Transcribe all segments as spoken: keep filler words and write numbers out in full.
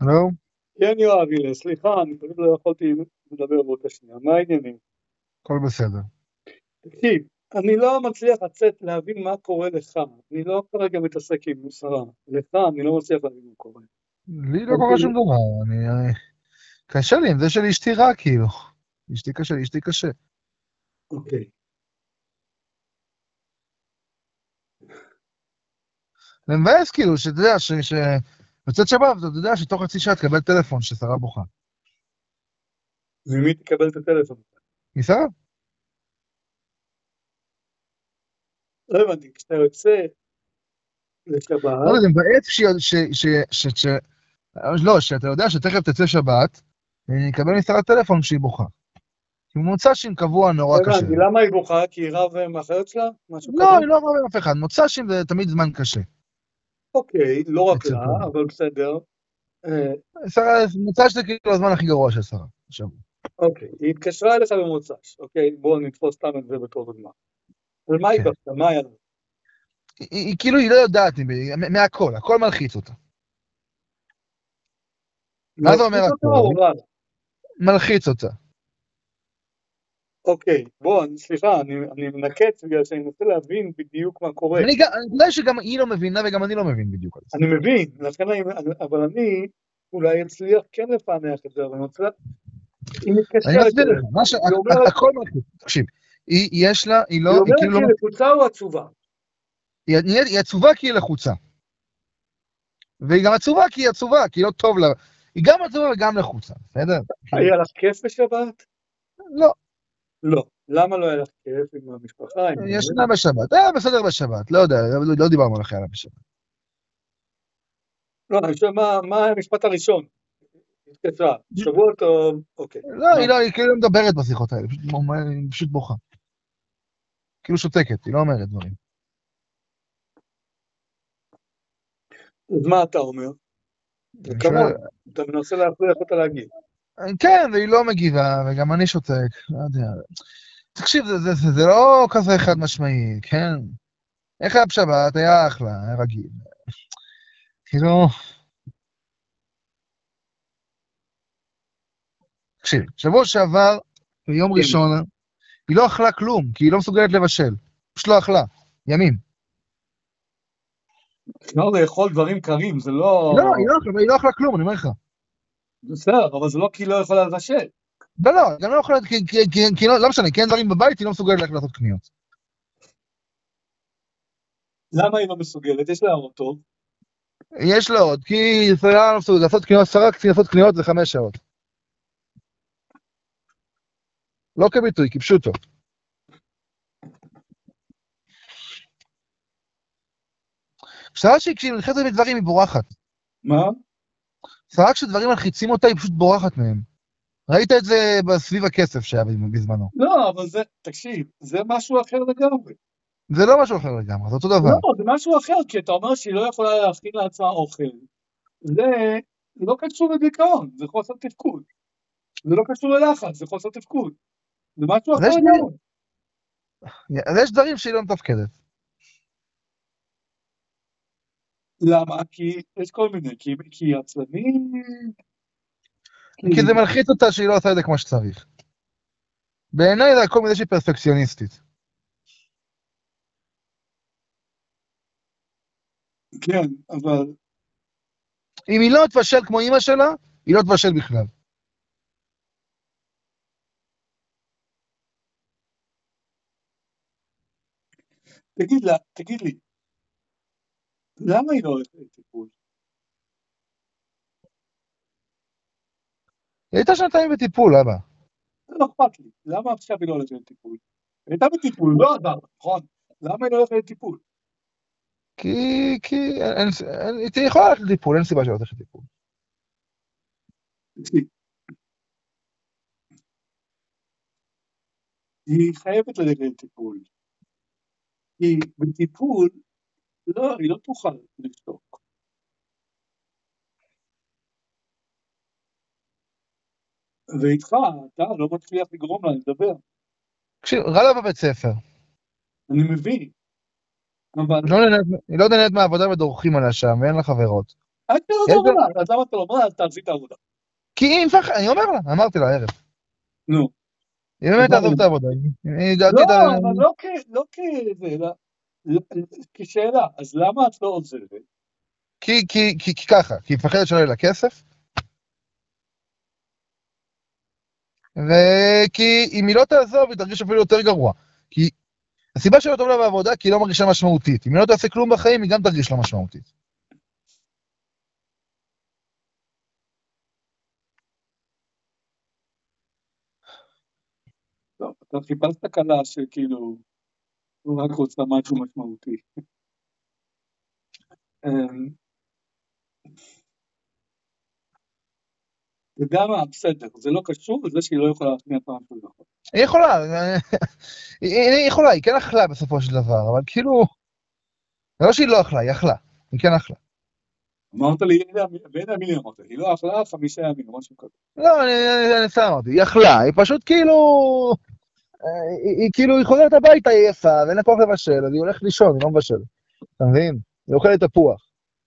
לא? כן, יואב, הנה, סליחה, אני פשוט לא יכולתי לדבר באותה שנייה. מה העניינים? הכל בסדר. תקשיב, אני לא מצליח לצאת להבין מה קורה לך. אני לא כרגע מתעסק עם שרה. לך, אני לא מצליח להבין מה קורה. לי לא קורה אוקיי, שום דבר, אני... אני- קשה לי עם זה של אשתי רע, כאילו. אשתי קשה, אשתי קשה. אוקיי. זה מבאס, כאילו, שאתה יודע, ש... ש... יוצאת שבת, אתה יודע שתוך חצי שעה תקבל טלפון ששרה בוכה. ממי תקבל את הטלפון? משרה? לא הבנתי, כשאתה יוצא לא, לשבת, זה מבאס ש... ש... ש... ש... ש... לא, שאתה יודע שתכף תצא שבת, יקבל משרה טלפון שהיא בוכה. כי מוצ"שים קבוע נורא לא קשה. הבנתי, למה היא בוכה? כי היא רב עם האחיות שלה? משהו כזה? לא, היא לא רבה עם אף אחד. מוצ"שים זה תמיד זמן קשה. אוקיי, לא רק אצל לה, כולם. אבל בסדר. אה, שרה, מוצ"ש זה כאילו הזמן הכי גרוע של שרה. עכשיו. אוקיי, היא התקשרה אליך במוצ"ש, אוקיי? בואו נתפוס סתם את זה בתור דוגמה. על מה היא כן. בכתה? מה היה לה? היא, היא כאילו, היא לא יודעת, היא- מהכל, הכל מלחיץ אותה. מה זה אומר מלחיץ אותה הכל? או רע לה? מלחיץ אותה. אוקיי, בוא, אני- סליחה, אני, אני מנקץ בגלל שאני מנסה להבין בדיוק מה קורה. אני גם, אני יודע שגם היא לא מבינה וגם אני לא מבין בדיוק על זה. אני מבין, לכן אני, אני- אבל אני אולי אצליח כן לפענח את זה, אבל אני רוצה, היא אני מתקשרת מסביר לך, אליך, מה ש... היא אומרת, הכל מלחיץ. תקשיב, היא, יש לה, היא היא לא, היא אומרת כאילו לא, שהיא לחוצה או עצובה? היא, היא, היא עצובה כי היא לחוצה. והיא גם עצובה כי היא עצובה, כי לא טוב לה. היא גם עצובה וגם לחוצה, בסדר? כאילו, היה לך כיף בשבת? לא, לא. למה לא היה לך כיף עם המשפחה, עם ישנה הילד? בשבת, היה בסדר בשבת, לא יודע, לא, לא דיברנו על החיילה בשבת. לא, אני שואל מה, מה המשפט הראשון? התקשרה, שבוע טוב, אוקיי. לא, מה? היא לא, היא כאילו לא מדברת בשיחות האלה, פשוט, היא פשוט בוכה. כאילו שותקת, היא לא אומרת דברים. אז מה אתה אומר? זה אני שואל, כמוני, אתה מנסה להכריח אותה להגיד. כן, והיא לא מגיבה, וגם אני שותק, לא יודע. תקשיב, זה, זה, זה, זה לא כזה חד משמעי, כן? איך היה בשבת? היה אחלה, היה רגיל. כאילו, תקשיב, שבוע שעבר, ביום כן. ראשון, היא לא אכלה כלום, כי היא לא מסוגלת לבשל. פשוט לא אכלה, ימים. אפשר לאכול דברים קרים, זה לא... לא, היא לא אכלה, היא לא אכלה כלום, אני אומר לך. בסדר, אבל זה לא כי היא לא יכולה לבשל. לא, לא, גם לא יכולה, כי, כי, כי, כי לא, לא משנה, כי אין דברים בבית, היא לא מסוגלת ללכת לעשות קניות. למה היא לא מסוגלת? יש לה אוטו. יש לה עוד, כי היא יכולה לעשות קניות, שרה קצת לעשות קניות זה חמש שעות. לא כביטוי, כפשוטו. שרה שכשהיא נכנסת בדברים היא בורחת. מה? שרה כשדברים מלחיצים אותה היא פשוט בורחת מהם. ראית את זה סביב הכסף שהיה בזמנו. לא, אבל זה, תקשיב, זה משהו אחר לגמרי. זה לא משהו אחר לגמרי, זה אותו דבר. לא, זה משהו אחר, כי אתה אומר שהיא לא יכולה להכין לעצמה אוכל. זה לא קשור לדיכאון, זה חוסר תפקוד. זה לא קשור ללחץ, זה חוסר תפקוד. זה משהו אז אחר יש דברים, לגמרי. אז יש דברים שהיא לא מתפקדת. למה? כי יש כל מיני, כי, כי היא עצלנית, כי זה כי... מלחיץ אותה שהיא לא עושה את זה כמו שצריך. בעיניי זה הכל מזה שהיא פרפקציוניסטית. כן, אבל אם היא לא תבשל כמו אימא שלה, היא לא תבשל בכלל. תגיד לה, תגיד לי, למה היא לא הולכת לטיפול? היא הייתה שנתיים בטיפול, אבא. זה לא אכפת לי, למה עכשיו היא לא הולכת לטיפול? היא הייתה בטיפול, לא עזר, נכון? למה היא לא הולכת לטיפול? כי, כי, אין, אין, היא יכולה ללכת לטיפול, אין סיבה שלא תלך לטיפול. תקשיב, היא חייבת ללכת לטיפול. כי בטיפול, לא, היא לא תוכל לשתוק. ואיתך, אתה לא מצליח לגרום לה לדבר. תקשיב, רע לה בבית ספר. אני מבין, אבל היא לא נהנית, היא לא נהנית מהעבודה ודורכים עליה שם, ואין לה חברות. את לא יש ב- עבודה, אז למה אתה לא אומר, אז תעזבי את העבודה. כי היא מפחד, אני אומר לה, אמרתי לה הערב, נו, היא באמת אז מה תעזוב את אני- העבודה, היא- היא דעתי, לא, את ה- אבל לא כ- לא כזה, אלא ל- כשאלה, אז למה את לא עוזבת? כי, כי, כי, כי ככה, כי היא מפחדת שלא יהיה לה כסף, וכי אם היא לא תעזוב, היא תרגיש אפילו יותר גרוע. כי הסיבה שלא טוב לה בעבודה, כי היא לא מרגישה משמעותית. אם היא לא תעשה כלום בחיים, היא גם תרגיש לא משמעותית. לא, אתה חיפשת קלה שכאילו, הוא רק רוצה משהו משמעותי. אמ, אתה יודע מה, בסדר, זה לא קשור לזה שהיא לא יכולה להכניע פעם של דבר. היא יכולה, היא, היא יכולה, היא כן אכלה בסופו של דבר, אבל כאילו, זה לא שהיא לא אכלה, היא אכלה, היא כן אכלה. אמרת לי, בין המילים אמרת, היא לא אכלה חמישה ימים, משהו כזה. לא, אני, אני, אני סתם אמרתי, היא אכלה, היא פשוט כאילו, היא, היא כאילו, היא חוזרת הביתה, היא עייפה, ואין לה כוח לבשל, אז היא הולכת לישון, היא לא מבשלת. אתה מבין? היא אוכלת תפוח.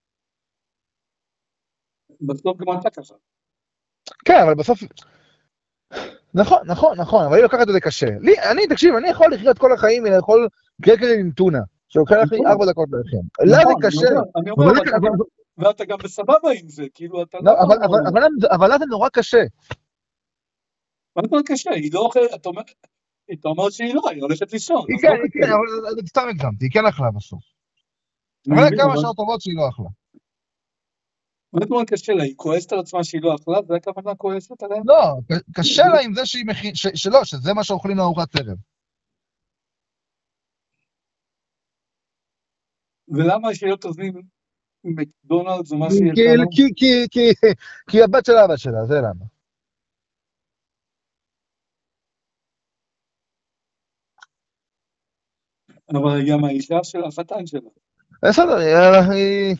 בסוף גם אתה ככה. כן, אבל בסוף... נכון, נכון, נכון, אבל היא לוקחת את זה קשה. לי, אני, תקשיב, אני יכול לחיות כל החיים ולאכול קרקרים עם טונה, שלוקח לי נכון, ארבע דקות להכין. לה זה נכון, אני קשה. אומר, אני אומר, אבל אבל זה- אתה אבל- גם- ואתה גם בסבבה עם זה, כאילו, אתה לא, לא... אבל- אבל- אבל לה- אבל לה זה נורא קשה. מה זה קשה? היא לא אוכלת, אתה אומר, אתה אומר שהיא לא, היא הולכת לישון, היא אז כן, לא היא קשה. כן, אבל זה- סתם הגזמתי, היא כן אכלה בסוף. אני אבל היה מבין, כמה אבל שעות טובות שהיא לא אכלה. מה זאת אומרת קשה לה? היא כועסת על עצמה שהיא לא אכלה? זה הכוונה כועסת עליה? לא, ק- קשה לה עם זה שהיא מכין, ש- שלא, שזה מה שאוכלים לארוחת ערב. ולמה שהיא לא תזמין מקדונלדס או מה שהיא כי, עושה לה? כי, כי, כי, כי הבת של אבא שלה, זה למה. אבל היא גם האישה של החתן שלה. בסדר, היא... היא-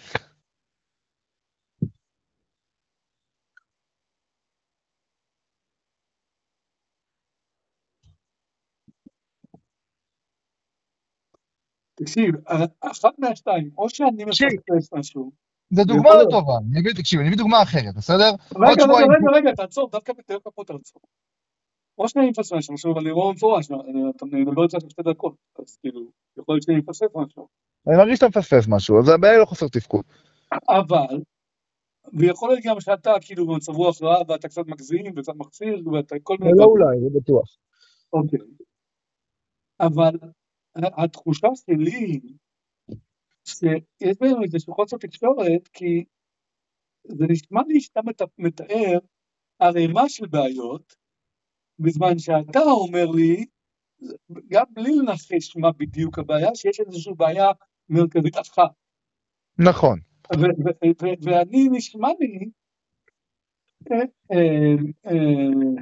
תקשיב, אחת מהשתיים, או שאני תקשיב, מפספס משהו, זו דוגמה ויכול לא להיות. טובה, אני אביא, תקשיב, אני אביא דוגמה אחרת, בסדר? עוד רגע, רגע, שבועיים... רגע, רגע, תעצור, דווקא דווקא פה תעצור. או שאני מפספס משהו, אבל אני רואה מפורש, אני- אתה מדבר איתך שתי דקות, אז כאילו, יכול להיות שאני מפספס משהו. אני מרגיש שאתה מפספס משהו, אז הבעיה היא לא חוסר תפקוד. אבל, ויכול להיות גם שאתה כאילו במצב רוח רע, ואתה קצת מגזים, וקצת מחסיר, ואתה כל זה מיני לא דברים. אולי, זה בטוח. אוקיי. אבל התחושה שלי, שיש בהם איזשהו חוסר תקשורת, כי זה נשמע לי שאתה מת- מתאר ערימה של בעיות, בזמן שאתה אומר לי, גם בלי לנחש מה בדיוק הבעיה, שיש איזושהי בעיה מרכזית אחת. נכון. ו- ו- ו- ואני נשמע לי, אה, אה, אה,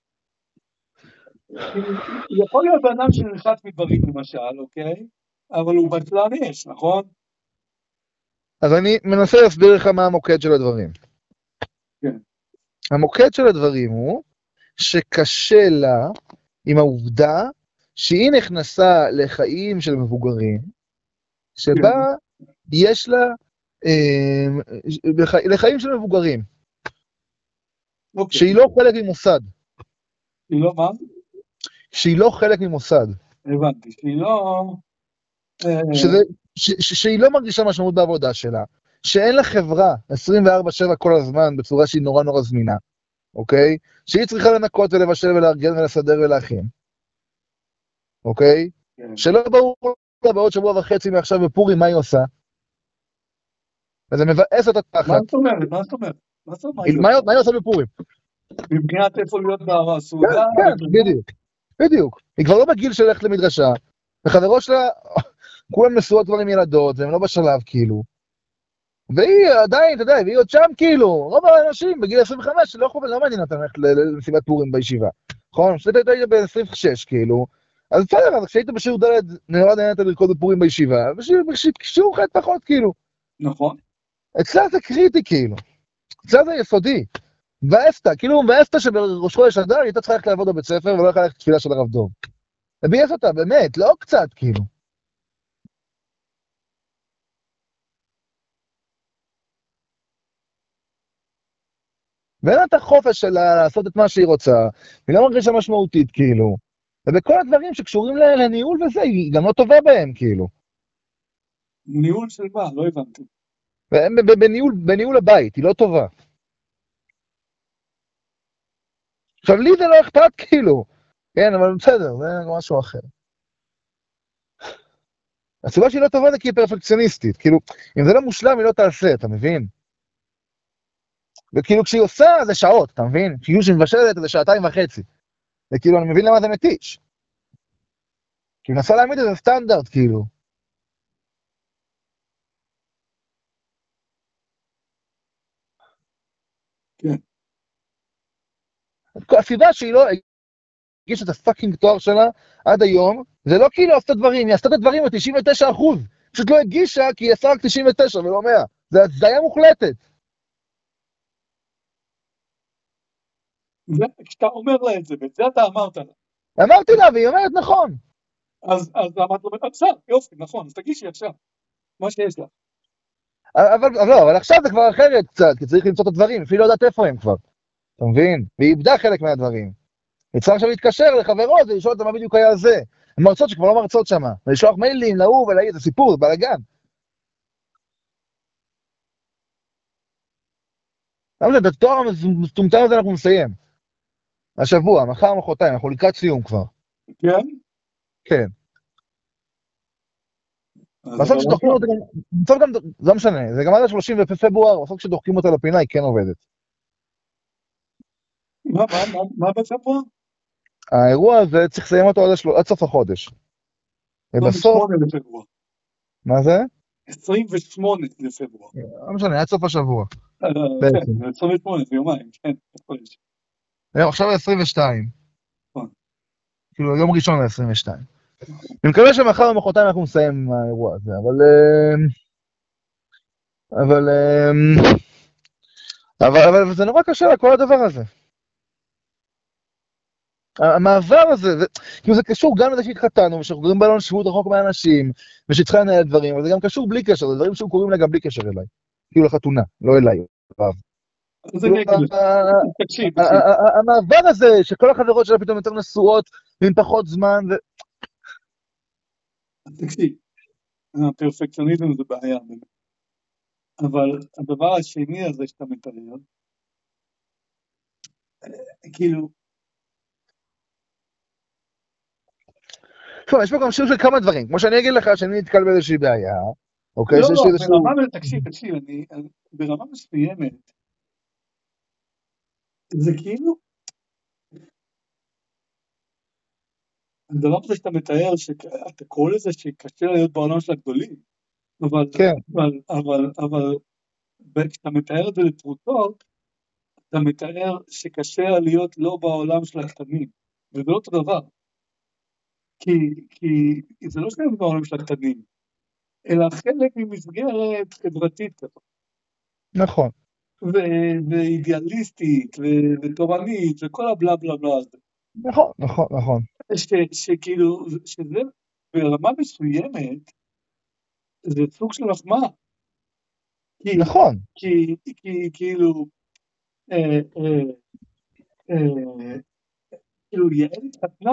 יכול להיות בן אדם שנלחץ מדברים למשל, אוקיי? אבל הוא בטלן אש, נכון? אז אני מנסה להסביר לך מה המוקד של הדברים. כן. המוקד של הדברים הוא שקשה לה עם העובדה שהיא נכנסה לחיים של מבוגרים, שבה יש לה אה, לח- לחיים של מבוגרים, אוקיי. שהיא לא חלק ממוסד, היא לא מה? שהיא לא חלק ממוסד, הבנתי, שהיא לא... אה, שזה, ש, ש, שהיא לא מרגישה משמעות בעבודה שלה, שאין לה חברה עשרים וארבע שבע כל הזמן בצורה שהיא נורא נורא זמינה, אוקיי? שהיא צריכה לנקות ולבשל ולארגן ולסדר ולהכין, אוקיי? כן. שלא ברור לה בעוד שבוע וחצי מעכשיו בפורים מה היא עושה, וזה מבאס אותה מה תחת. זאת אומרת? מה זאת אומרת? מה זאת אומרת? מה היא- מה היא עושה בפורים? מבחינת איפה להיות בסעודה? כן, כן, בדיוק, בדיוק. היא כבר לא בגיל של ללכת למדרשה, וחברות שלה, כולם נשואות כבר עם ילדות, והם לא בשלב כאילו. והיא עדיין, אתה יודע, והיא עוד שם כאילו, רוב האנשים בגיל עשרים וחמש, לא יכולים, לא מעניין אותם ללכת למסיבת פורים בישיבה. נכון? כשאתה היית ב-עשרים ושש כאילו, אז בסדר, אז כשהיית בשיעור ד' נורא נהנית לרקוד בפורים בישיבה, בשיעור ח' פחות כאילו. נכון. אצלה זה קריטי כאילו, אצלה זה יסודי. מבאסת, כאילו מבאסת שבראש חודש אדר היא הייתה צריכה ללכת לעבוד בבית ספר ולא יכולה ללכת לתפילה של הרב דוב. זה ביאס אותה, באמת, לא קצת כאילו. ואין לה את החופש שלה לעשות את מה שהיא רוצה, היא לא מרגישה משמעותית, כאילו. ובכל הדברים שקשורים לניהול וזה, היא גם לא טובה בהם, כאילו. ניהול של מה? לא הבנתי. בניהול, בניהול הבית, היא לא טובה. עכשיו, לי זה לא אכפת, כאילו. כן, אבל בסדר, זה משהו אחר. הסיבה שהיא לא טובה זה כי היא פרפקציוניסטית, כאילו, אם זה לא מושלם, היא לא תעשה, אתה מבין? וכאילו, כשהיא עושה, זה שעות, אתה מבין? כאילו שהיא מבשלת, זה שעתיים וחצי. וכאילו, אני מבין למה זה מתיש. כי היא נסה להעמיד איזה סטנדרט, כאילו. כן. הסיבה שהיא לא הגישה את הפאקינג תואר שלה עד היום, זה לא כאילו עשתה דברים, היא עשתה את הדברים ב-תשעים ותשע אחוז. פשוט לא הגישה כי היא עשה רק תשעים ותשע ולא מאה. זה הזיה מוחלטת. וכשאתה אומר לה את זה, ואת זה אתה אמרת לה. אמרתי לה, והיא אומרת נכון. אז, אז אמרת לו, עכשיו, יופי, נכון, אז תגישי עכשיו, מה שיש לך. אבל לא, אבל עכשיו זה כבר אחרת קצת, כי צריך למצוא את הדברים, אפילו לא יודעת איפה הם כבר. אתה מבין? והיא איבדה חלק מהדברים. היא צריכה עכשיו להתקשר לחברות ולשאול אותם מה בדיוק היה על זה. הן מרצות שכבר לא מרצות שם, ולשלוח מיילים להוא ולהיא, זה סיפור, זה בלגן. למה זה, את התואר המטומטם הזה אנחנו נסיים. השבוע, מחר, מחרתיים, אנחנו לקראת סיום כבר. כן? כן. אז בסוף אבל שדוחקים אותה, בסוף גם, לא משנה, זה גם עד ה-שלושים בפברואר, בסוף כשדוחקים אותה לפינה היא כן עובדת. מה, מה, מה, מה בפברואר? האירוע הזה צריך לסיים אותו עד השל- עד סוף החודש. ובסוף, עשרים ושמונה לפברואר. מה זה? עשרים ושמונה לפברואר. לא משנה, עד סוף השבוע. אה, בעצם. כן, זה עשרים ושמונה, זה יומיים, כן, חודש. היום, עכשיו עשרים ושתיים. נכון. כאילו, יום ראשון ל-עשרים ושתיים. אני מקווה שמחר ומחרתיים אנחנו נסיים עם האירוע הזה, אבל... אה, אבל... אה, אבל, אבל זה נורא קשה לכל הדבר הזה. המעבר הזה, זה, כאילו זה קשור גם לזה שהתחתנו, ושאנחנו גרים בלון שבות רחוק מהאנשים, ושצריכה לנהל דברים, אבל זה גם קשור בלי קשר, זה דברים שהוא קוראים לה גם בלי קשר אליי. כאילו לחתונה, לא אליי. אז אני אגיד לך, תקשיב, תקשיב. המעבר הזה, שכל החברות שלה פתאום יותר נשואות, ועם פחות זמן, ו... תקשיב, הפרפקציוניזם זה בעיה, אבל הדבר השני הזה שאתה מתאר, כאילו, טוב, יש פה גם שיר של כמה דברים, כמו שאני אגיד לך שאני נתקל באיזושהי בעיה, אוקיי, לא, שיש לא, לי איזשהו... ברמה, תקשיב, תקשיב, אני, ברמה מסוימת, זה כאילו, הדבר הזה שאתה מתאר, שאתה קורא לזה שקשה להיות בעולם של הגדולים, אבל, כן. אבל, אבל, אבל, כשאתה מתאר את זה לפרוטות, אתה מתאר שקשה להיות לא בעולם של הקטנים, וזה לא אותו דבר, כי, כי זה לא שלנו בעולם של הקטנים, אלא חלק ממסגרת חברתית כזאת. נכון. ו- ואידיאליסטית, ו- ותורנית, וכל הבלה בלה בלה הזה. נכון, נכון, נכון. ש- שכאילו, שזה ברמה מסוימת, זה סוג של מחמאה. כי, נכון. כי, כי, כאילו, אה, אה, אה, כאילו, יעל התחתנה,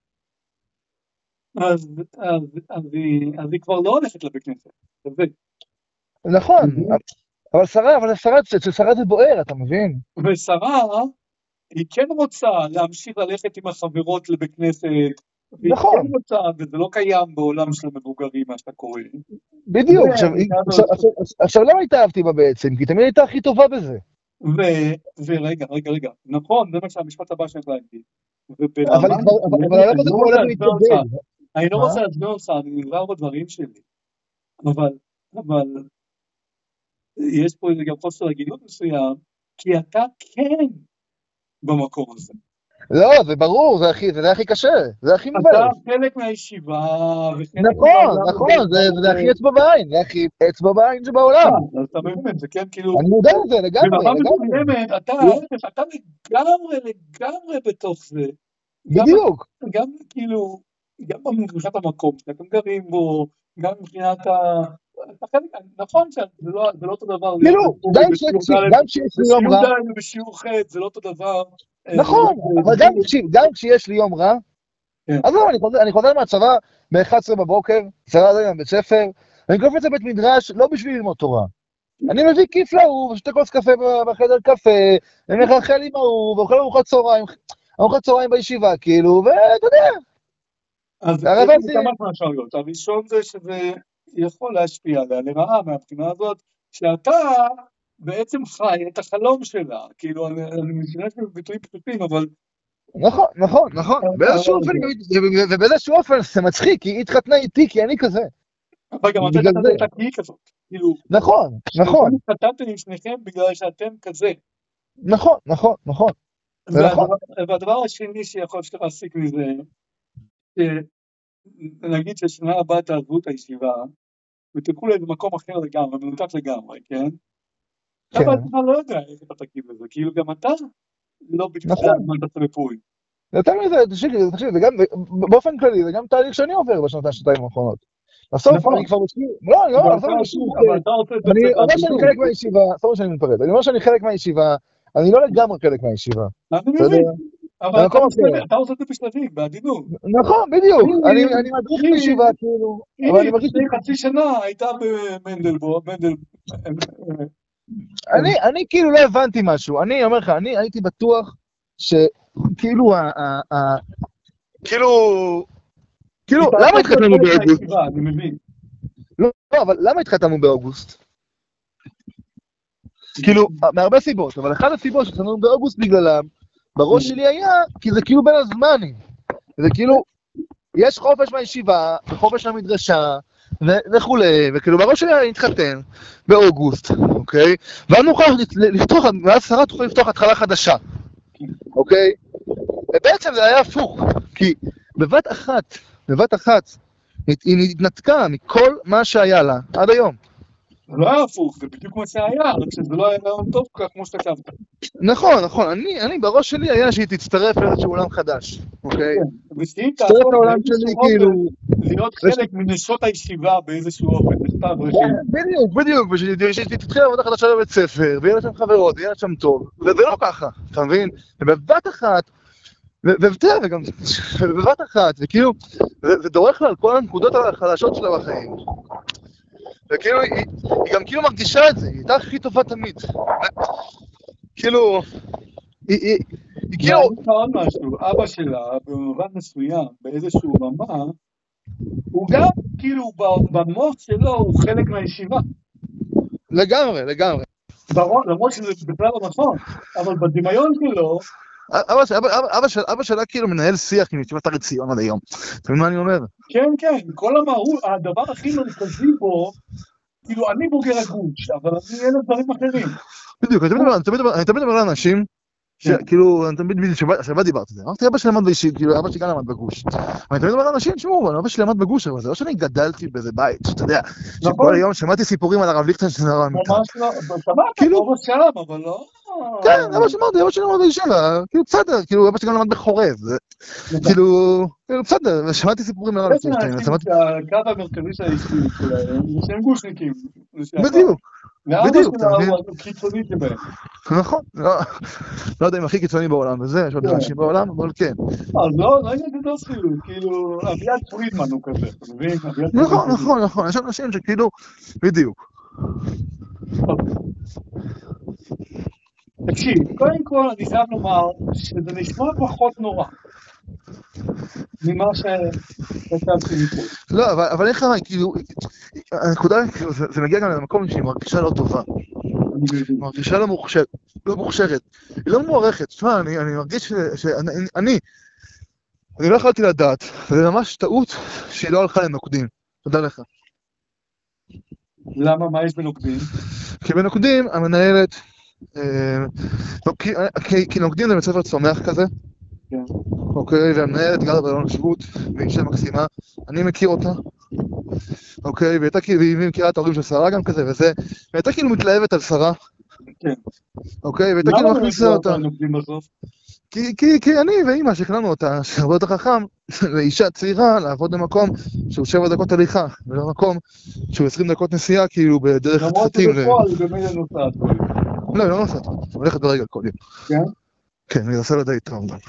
אז, אז, אז, היא, אז היא כבר לא הולכת לבית כנסת. זה. נכון, אבל שרה, אבל שרה, אצל שרה זה בוער, אתה מבין? ושרה, היא כן רוצה להמשיך ללכת עם החברות לבית כנסת, והיא נכון. כן רוצה, וזה לא קיים בעולם של המבוגרים, מה שאתה קורא. בדיוק, ו- עכשיו, עכשיו, עכשיו, עכשיו למה התאהבתי בה בעצם? כי תמיד הייתה הכי טובה בזה. ו- ורגע, רגע, רגע, נכון, זה מה שהמשפט הבא שאני להגיד. אבל וברמה, היא כבר, אבל אבל הלב הזה כבר הולך להתקבל. אני לא מה? רוצה להסביר אותך, אני נזהר בדברים שלי, אבל, אבל, יש פה איזה גם חוסר הגינות מסוים, כי אתה כן במקום הזה. לא, זה ברור, זה הכי, זה הכי קשה, זה הכי אתה מבאס. חלק מהישיבה, וחלק נכון, מהעולם, נכון, זה- זה הכי אצבע בעין, זה הכי אצבע בעין שבעולם. אז אתה מבין את זה, כן, כאילו, אני מודע לזה לגמרי, ברמה לגמרי. מסוימת, אתה ההפך, אתה לגמרי, לגמרי בתוך זה. גם- בדיוק. גם כאילו, גם במחלקת המקום שאתם גרים בו, גם מבחינת ה... נכון שזה לא אותו דבר, כאילו, גם כשיש לי יום רע, בשיעור ד' ובשיעור ח' זה לא אותו דבר. נכון, אבל גם כשיש לי יום רע, אז לא, אני חוזר מהצבא ב-אחת עשרה בבוקר, צרה זה גם בית ספר, אני קופץ לבית מדרש לא בשביל ללמוד תורה. אני מביא כיף להוא, ושותה כוס קפה בחדר קפה, ומחלחל עם ההוא, ואוכל ארוחת צהריים, ארוחת צהריים בישיבה, כאילו, ואתה יודע. אז יש לי כמה משמעויות. הראשון זה שזה יכול להשפיע עליה לרעה מהבחינה הזאת, שאתה בעצם חי את החלום שלה, כאילו, אני משתמש בביטויים פשוטים, אבל... נכון, נכון, נכון, באיזשהו אופן, ובאיזשהו אופן זה מצחיק, כי היא התחתנה איתי, כי אני כזה. אבל גם אתה התחתנת איתה כי היא כזאת, כאילו... נכון, נכון. התחתנתם עם שניכם בגלל שאתם כזה. נכון, נכון, נכון. והדבר השני שיכול להסיק מזה, נגיד ששנה הבאה תעזבו את הישיבה, ותלכו לאיזה מקום אחר לגמרי, מנותק לגמרי, כן? אתה בעצמך לא יודע איך אתה תגיד לזה, כאילו גם אתה לא בדיוק זמן בצרפוי. יותר מזה, תקשיב, זה גם, באופן כללי, זה גם תהליך שאני עובר בשנתיים שנתיים האחרונות. בסוף אני כבר משקיע, לא, לא, בסוף אני משקיע, אני אומר שאני חלק מהישיבה, סוף שאני מתפרד, אני אומר שאני חלק מהישיבה, אני לא לגמרי חלק מהישיבה. אני מבין, אבל אתה עושה את זה בשלבים, בעדינות. נכון, בדיוק, אני מדריך בישיבה, כאילו, אבל אני מרגיש... לפני חצי שנה הייתה במנדלבורג, מנדל... אני כאילו לא הבנתי משהו, אני אומר לך, אני הייתי בטוח שכאילו, כאילו, כאילו, למה התחתנו באוגוסט? אני מבין. לא, אבל למה התחתנו באוגוסט? כאילו, מהרבה סיבות, אבל אחד הסיבות שהתחתנו באוגוסט בגללם, בראש שלי היה, כי זה כאילו בין הזמנים. זה כאילו, יש חופש מהישיבה, וחופש מהמדרשה, וכולי, וכאילו בראש שלי אני התחתן באוגוסט, אוקיי? ואז נוכל לפתוח, ואז שרה תוכל לפתוח התחלה חדשה, אוקיי? ובעצם זה היה הפוך, כי בבת אחת, בבת אחת, היא התנתקה מכל מה שהיה לה עד היום. זה לא היה הפוך, זה בדיוק מה שהיה, רק שזה לא היה רעיון טוב כך כמו שתקבת. נכון, נכון, אני, אני בראש שלי היה שהיא תצטרף לאיזשהו עולם חדש, אוקיי? ושהיא תעזור באיזשהו אופן להיות חלק מנשות הישיבה באיזשהו אופן, בכתב רכיב. בדיוק, בדיוק, ושהיא תתחיל לעבודה חדשה בבית ספר, ויהיה לה שם חברות, ויהיה לה שם טוב, וזה לא ככה, אתה מבין? ובבת אחת, ובתראה, וגם, ובבת אחת, וכאילו, זה דורך לה על כל הנקודות החדשות שלה בחיים. וכאילו, היא, היא גם כאילו מרגישה את זה, היא הייתה הכי טובה תמיד. כאילו, היא, היא, היא כאילו... אני אגיד לך עוד משהו, אבא שלה, במובן מסוים, באיזשהו רמה, הוא גם, כאילו, במוח שלו, הוא חלק מהישיבה. לגמרי, לגמרי. למרות שזה בכלל לא נכון, אבל בדמיון שלו... אבא שלה כאילו מנהל שיח עם ישיבת הר עציון עד היום. אתה מבין מה אני אומר? כן, כן, כל המהות, הדבר הכי מרכזי פה, כאילו אני בוגר הגוש, אבל אני אין דברים אחרים. בדיוק, אני תמיד אומר לאנשים, כאילו, אני תמיד, שבא דיברתי על זה, אמרתי, אבא שלי למד בישיבה, כאילו, אבא שלי גם למד בגוש. אני תמיד אומר לאנשים, תשמעו, אבא שלי למד בגוש, אבל זה לא שאני גדלתי באיזה בית, שאתה יודע, שכל היום שמעתי סיפורים על הרב ליכטנשטיין, ממש לא, שמעת, אבא שם, אבל לא... כן, אבא שלי, אבא שלי למד בישיבה, כאילו, בסדר, כאילו, אבא שלי גם למד בחורב, כאילו, בסדר, ושמעתי סיפורים על הרב ליכטנשטיין, ושמעתי... הקו המרכזי של האישיות שלהם, זה שהם גושניקים. בדיוק. בדיוק, הוא קיצוני שבהם. נכון, לא יודע אם הכי קיצוני בעולם, וזה, יש עוד אנשים בעולם, אבל כן. אז לא, לא נגיד לא סיום, כאילו, אביעד פרידמן הוא כזה, אתה מבין? נכון, נכון, נכון, יש אנשים שכאילו, בדיוק. תקשיב, קודם כל אני חייב לומר שזה נשמע פחות נורא ממה שכתבתי מפה. לא, אבל איך אמר, כאילו, הנקודה, זה מגיע גם למקום שהיא מרגישה לא טובה. מרגישה לא מוכשרת, לא מוכשרת. היא לא מוערכת. תשמע, אני מרגיש שאני, אני לא יכולתי לדעת, זה ממש טעות שהיא לא הלכה לנוקדים. תודה לך. למה? מה יש בנוקדים? כי בנוקדים המנהלת, כי נוקדים זה בית ספר צומח כזה, אוקיי, והמנהלת גרה באלון השבות, והיא אישה מקסימה, אני מכיר אותה, אוקיי, והיא מכירה את ההורים של שרה גם כזה וזה, והייתה כאילו מתלהבת על שרה, אוקיי, והייתה כאילו מכניסה אותה. כי, כי, כי אני ואמא שקלנו אותה, שהרבה יותר חכם, לאישה צעירה לעבוד במקום שהוא שבע דקות הליכה, ולא מקום שהוא עשרים דקות נסיעה, כאילו בדרך למרות חצצים. שבפועל היא במילא נוסעת כל יום. לא, היא לא נוסעת, היא הולכת ברגל כל יום. כן? כן, אני עושה לו די טוב גם.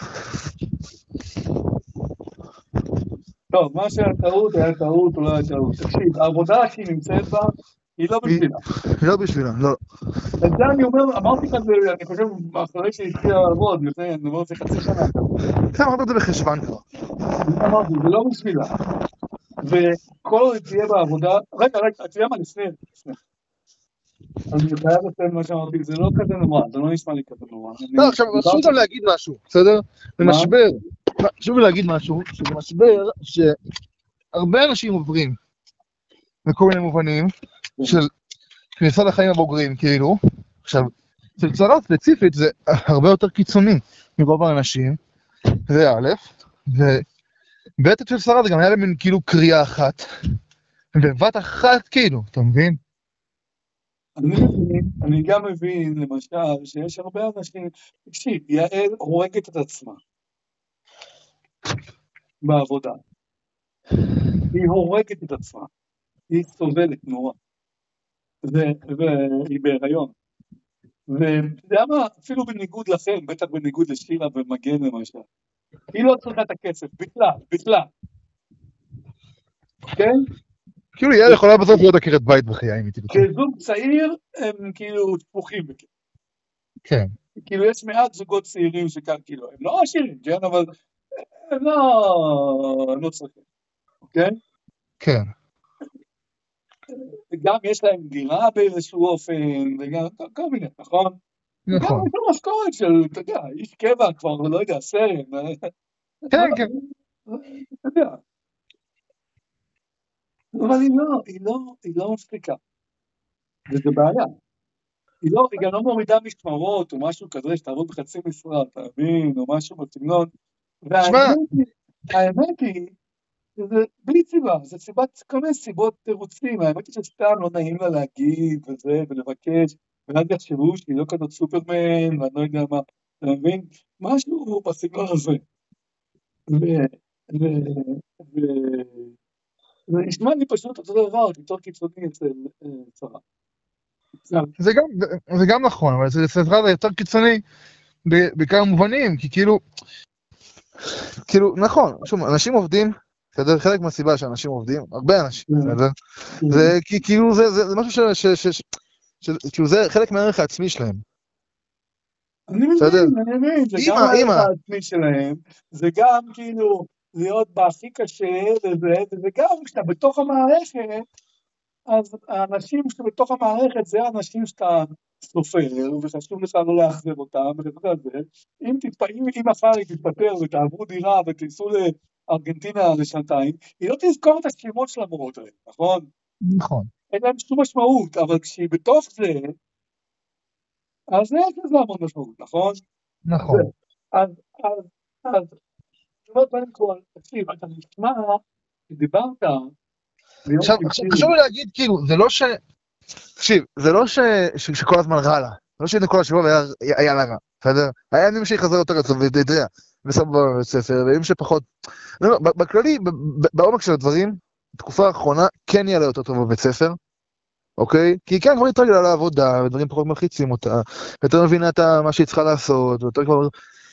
טוב, מה שהיה טעות, היה טעות, או לא היה טעות. תקשיב, העבודה שהיא נמצאת בה, היא לא בשבילה. היא לא בשבילה, לא. את זה אני אומר, אמרתי לך, אני חושב, אחרי שהיא התחילה לעבוד, לפני, אני אומר את זה חצי שנה כזה. כן, אמרת את זה בחשבן כבר. אני אמרתי, זה לא בשבילה. וכל עוד תהיה בעבודה, רגע, רגע, אתה יודע מה, לפני, לפני. אני חייב לציין מה שאמרתי, זה לא כזה נורא, זה לא נשמע לי כזה נורא. לא, עכשיו, חשוב גם להגיד משהו, בסדר? זה משבר. חשוב להגיד משהו, שזה משבר שהרבה אנשים עוברים בכל מיני מובנים של כניסה לחיים הבוגרים, כאילו. עכשיו, של צרה ספציפית זה הרבה יותר קיצוני מרוב האנשים, זה א', וב' של שרה זה גם היה למין כאילו קריאה אחת, בבת אחת כאילו, אתה מבין? אני מבין, אני גם מבין, למשל, שיש הרבה אנשים, תקשיב, יעל הורגת את עצמה בעבודה. היא הורגת את עצמה, היא סובלת נורא, והיא בהיריון. ואתה יודע מה, אפילו בניגוד לכם, בטח בניגוד לשירה ומגן למשל, היא לא צריכה את הכסף, בכלל, בכלל. כן? כאילו יעל יכולה בסוף להיות עקרת בית בחייה, אם היא תרצה. כזוג צעיר הם כאילו תפוחים בכלל. כן. כאילו יש מעט זוגות צעירים שכאן כאילו, הם לא עשירים, כן? אבל הם לא, הם לא צריכים, כן? כן. גם יש להם דירה באיזשהו אופן, וגם כל מיני, נכון? נכון. גם יש לו משכורת של, אתה יודע, איש קבע כבר, לא יודע, סרן. כן, כן. אתה יודע. אבל היא לא, היא לא, היא לא מפסיקה. וזה בעיה. היא לא, היא גם לא מורידה משמרות או משהו כזה, שתעבוד בחצי משרה, אתה מבין, או משהו בסגנון. והאמת היא, זה בלי סיבה, זה סיבת, כל מיני סיבות תירוצים, האמת היא שסתם לא נעים לה להגיד וזה, ולבקש, ואז יחשבו שהיא לא כזאת סופרמן, ואני לא יודע מה, אתה מבין? משהו בסגנון הזה. זה נשמע לי פשוט אותו דבר, יותר קיצוני אצל שרה. זה גם נכון, אבל אצל שרה זה יותר קיצוני בכמה מובנים, כי כאילו, כאילו, נכון, שוב, אנשים עובדים, בסדר, חלק מהסיבה שאנשים עובדים, הרבה אנשים, בסדר, זה כאילו, זה משהו כאילו, זה חלק מהערך העצמי שלהם. אני מבין, אני מבין, זה גם הערך העצמי שלהם, זה גם כאילו להיות בהכי קשה, וזה גם כשאתה בתוך המערכת, אז האנשים שבתוך המערכת זה האנשים שאתה סופר, וחשוב לך לא להחזר אותם, וכזה זה, אם, תתפ... אם, אם אחר היא תתפטר ותעברו דירה ותיסעו לארגנטינה לשנתיים, היא לא תזכור את השמות של המורות האלה, נכון? נכון. אין להם שום משמעות, אבל כשהיא בתוך זה, אז זה יש לזה המון משמעות, נכון? נכון. אז, אז, אז, אז, קודם כל, תקשיב, אתה נשמע, דיברת, עכשיו, חשוב לי להגיד, כאילו, זה לא ש... תקשיב, זה לא שכל הזמן רע לה, לא שהנה כל השבוע היה לה רע, בסדר? היה ימים שהיא חזרה יותר עצוב, ואתה יודע, בסוף בבית ספר, וימים שפחות... בכללי, בעומק של הדברים, בתקופה האחרונה, כן יהיה לה יותר טוב בבית ספר, אוקיי? כי היא כן כבר יותר גדולה לעבודה, ודברים פחות מלחיצים אותה, יותר מבינה את מה שהיא צריכה לעשות, ויותר כבר...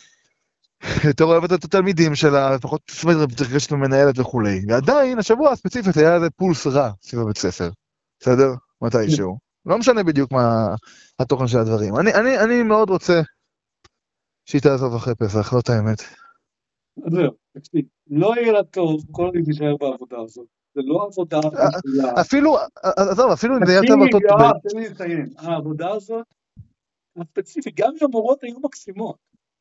יותר אוהבת את התלמידים שלה, לפחות תרגשת ממנהלת וכולי. ועדיין, השבוע הספציפית היה איזה פולס רע סביב הבית ספר. בסדר? מתישהו. לא משנה בדיוק מה התוכן של הדברים. אני, אני, אני מאוד רוצה שהיא תעזוב אחרי פסח, לא את האמת. זהו, תקשיב, לא יהיה לה טוב כל עוד היא תישאר בעבודה הזאת. זה לא עבודה בשבילה. אפילו, עזוב, אפילו אם זה יהיה טוב בארצות הברית. תן לי לציין, העבודה הזאת, הספציפית, גם אם המורות היו מקסימות,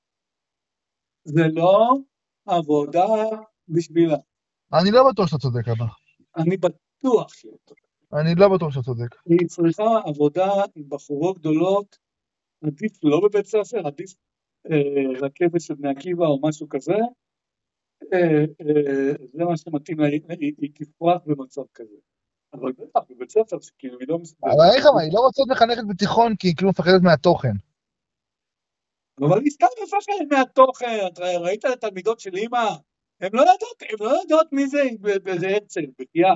זה לא עבודה בשבילה. אני לא בטוח שאתה צודק, אבא. אני בטוח שאתה צודק. אני לא בטוח שאתה צודק. היא צריכה עבודה עם בחורות גדולות, עדיף לא בבית ספר, עדיף אה, רכבת של בני עקיבא או משהו כזה, אה, אה, זה מה שמתאים לה, היא, היא תפרח במצב כזה. אבל בטח, בבית ספר, כאילו היא לא מסתדרת. אבל איך אבל, היא לא רוצה להיות מחנכת בתיכון, כי היא כאילו מפחדת מהתוכן. אבל היא סתם מפחד מהתוכן, אתה ראית את התלמידות של אמא? הן לא יודעות, הן לא יודעות מי זה באיזה הרצל, בקיאה.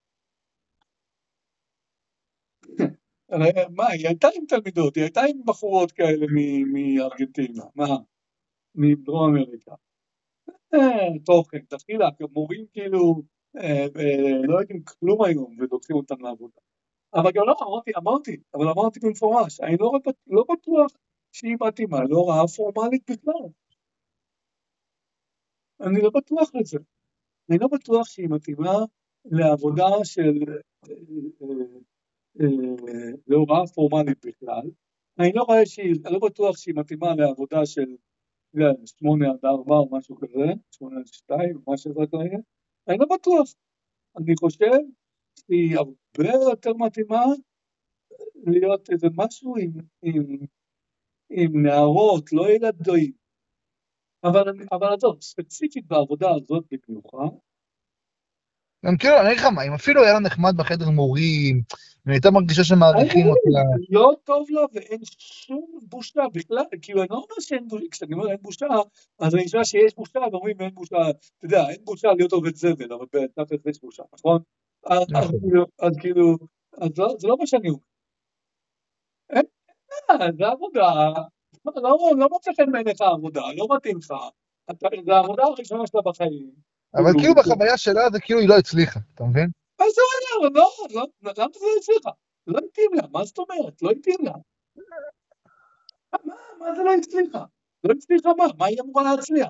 מה, היא הייתה עם תלמידות, היא הייתה עם בחורות כאלה מארגנטינה, מה? מדרום אמריקה. תוכן, תתחילה, מורים כאילו, לא יודעים כלום היום, ודוחים אותם לעבודה. אבל גם לא, אמרתי, אמרתי, אבל אמרתי במפורש, אני לא בטוח שהיא מתאימה להוראה פורמלית בכלל. אני לא בטוח לזה. אני לא בטוח שהיא מתאימה לעבודה של, להוראה פורמלית בכלל. אני לא רואה שהיא, אני לא בטוח שהיא מתאימה לעבודה של שמונה עד ארבע או משהו כזה, שמונה עד שתיים, או משהו כזה. אני לא בטוח. אני חושב שהיא הרבה יותר מתאימה להיות איזה משהו עם, עם, עם נערות, לא ילדים. אבל, אבל עזוב, ספציפית בעבודה הזאת במיוחד, גם כאילו, אני אגיד לך מה, אם אפילו היה לה נחמד בחדר מורים, והייתה מרגישה שמעריכים אותה. לא טוב לה ואין שום בושה בכלל, כאילו אני לא אומר שאין בושה, כשאני אומר אין בושה, אז אני חושב שיש בושה, ואומרים אין בושה, אתה יודע, אין בושה להיות עובד זבל, אבל בתכל'ס יש בושה, נכון? אז כאילו, זה לא מה שאני אומר. אין, זה עבודה, לא מוצא חן בעיניך העבודה, לא מתאים לך, זה העבודה הראשונה שלה בחיים. אבל כאילו בחוויה שלה זה כאילו היא לא הצליחה, אתה מבין? אז זה אומר, לא, למה זה לא הצליחה? לא התאים לה, מה זאת אומרת? לא התאים לה. מה, מה זה לא הצליחה? לא הצליחה מה? מה היא אמורה להצליח?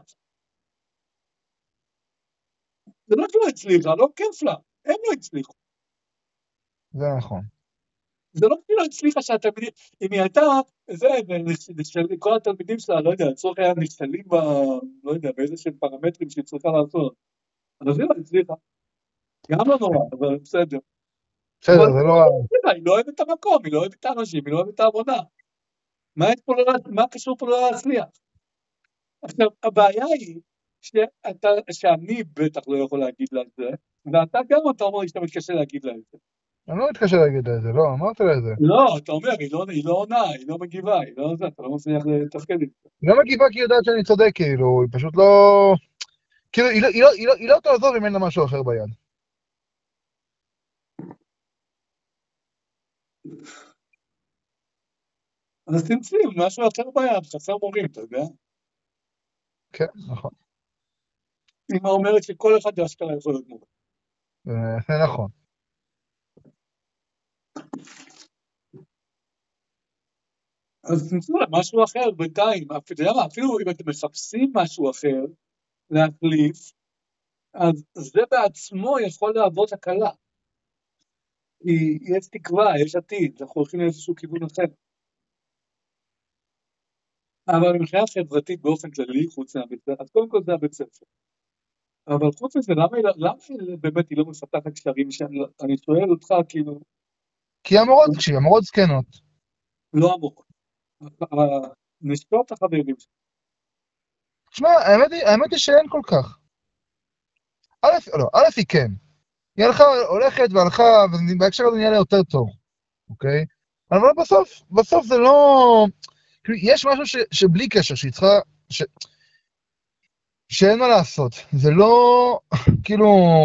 זה לא שלא הצליחה, לא כיף לה, הם לא הצליחו. זה נכון. זה לא שלא הצליחה שהתלמידים, אם היא הייתה, זה, כל התלמידים שלה, לא יודע, הצורך היה נכשלים ב, לא יודע, באיזה שהם פרמטרים שהיא צריכה לעשות. אז היא לא הצליחה. גם לא נורא, אבל בסדר. בסדר, זה לא... היא לא אוהבת את המקום, היא לא אוהבת את האנשים, היא לא אוהבת את העבודה. מה קשור פה לא להצליח? עכשיו, הבעיה היא שאתה, שאני בטח לא יכול להגיד לה את זה, ואתה גם אתה אומר לי שאתה מתקשה להגיד לה את זה. אני לא מתקשה להגיד לה את זה, לא, אמרתי לה את זה. לא, אתה אומר, היא לא, היא לא עונה, היא לא מגיבה, היא לא זה, אתה לא מצליח לתפקד את זה. היא לא מגיבה כי היא יודעת שאני צודק, כאילו, היא פשוט לא... כאילו, היא לא, היא לא, היא לא, היא לא תעזוב אם אין לה משהו אחר ביד. אז תמצאי, משהו אחר ביד, חסר מורים, אתה יודע? כן, נכון. אמא אומרת שכל אחד אשכרה יכול להיות מורה. זה נכון. אז תמצאו לה משהו אחר בינתיים, אפילו אם אתם מחפשים משהו אחר להחליף, אז זה בעצמו יכול להוות הקלה. כי יש תקווה, יש עתיד, אנחנו הולכים לאיזשהו כיוון אחר. אבל מבחינה חברתית באופן כללי, חוץ מהבית ספר, אז קודם כל זה הבית ספר. אבל חוץ מזה, למה, למה באמת היא לא מפתחת קשרים שאני שואל אותך, כאילו... כי המורות, תקשיב, המורות זקנות. לא המורות. נשתות החברים שלי. תשמע, האמת היא, האמת היא שאין כל כך. א', לא, א' היא כן. היא הלכה, הולכת והלכה, ובהקשר הזה נהיה לה יותר טוב, אוקיי? אבל בסוף, בסוף זה לא... כאילו, יש משהו ש, שבלי קשר, שהיא צריכה... ש... שאין מה לעשות. זה לא... כאילו...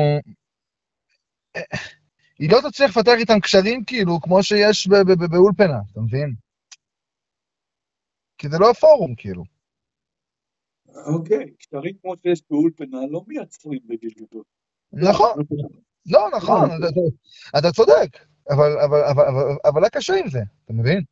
היא לא תצליח לפתח איתם קשרים, כאילו, כמו שיש באולפנה, אתה מבין? כי זה לא הפורום, כאילו. אוקיי, קשרים כמו שיש באולפנה לא מייצרים בגיל גדול. נכון. לא, נכון, אתה צודק. אבל היה קשה עם זה, אתה מבין?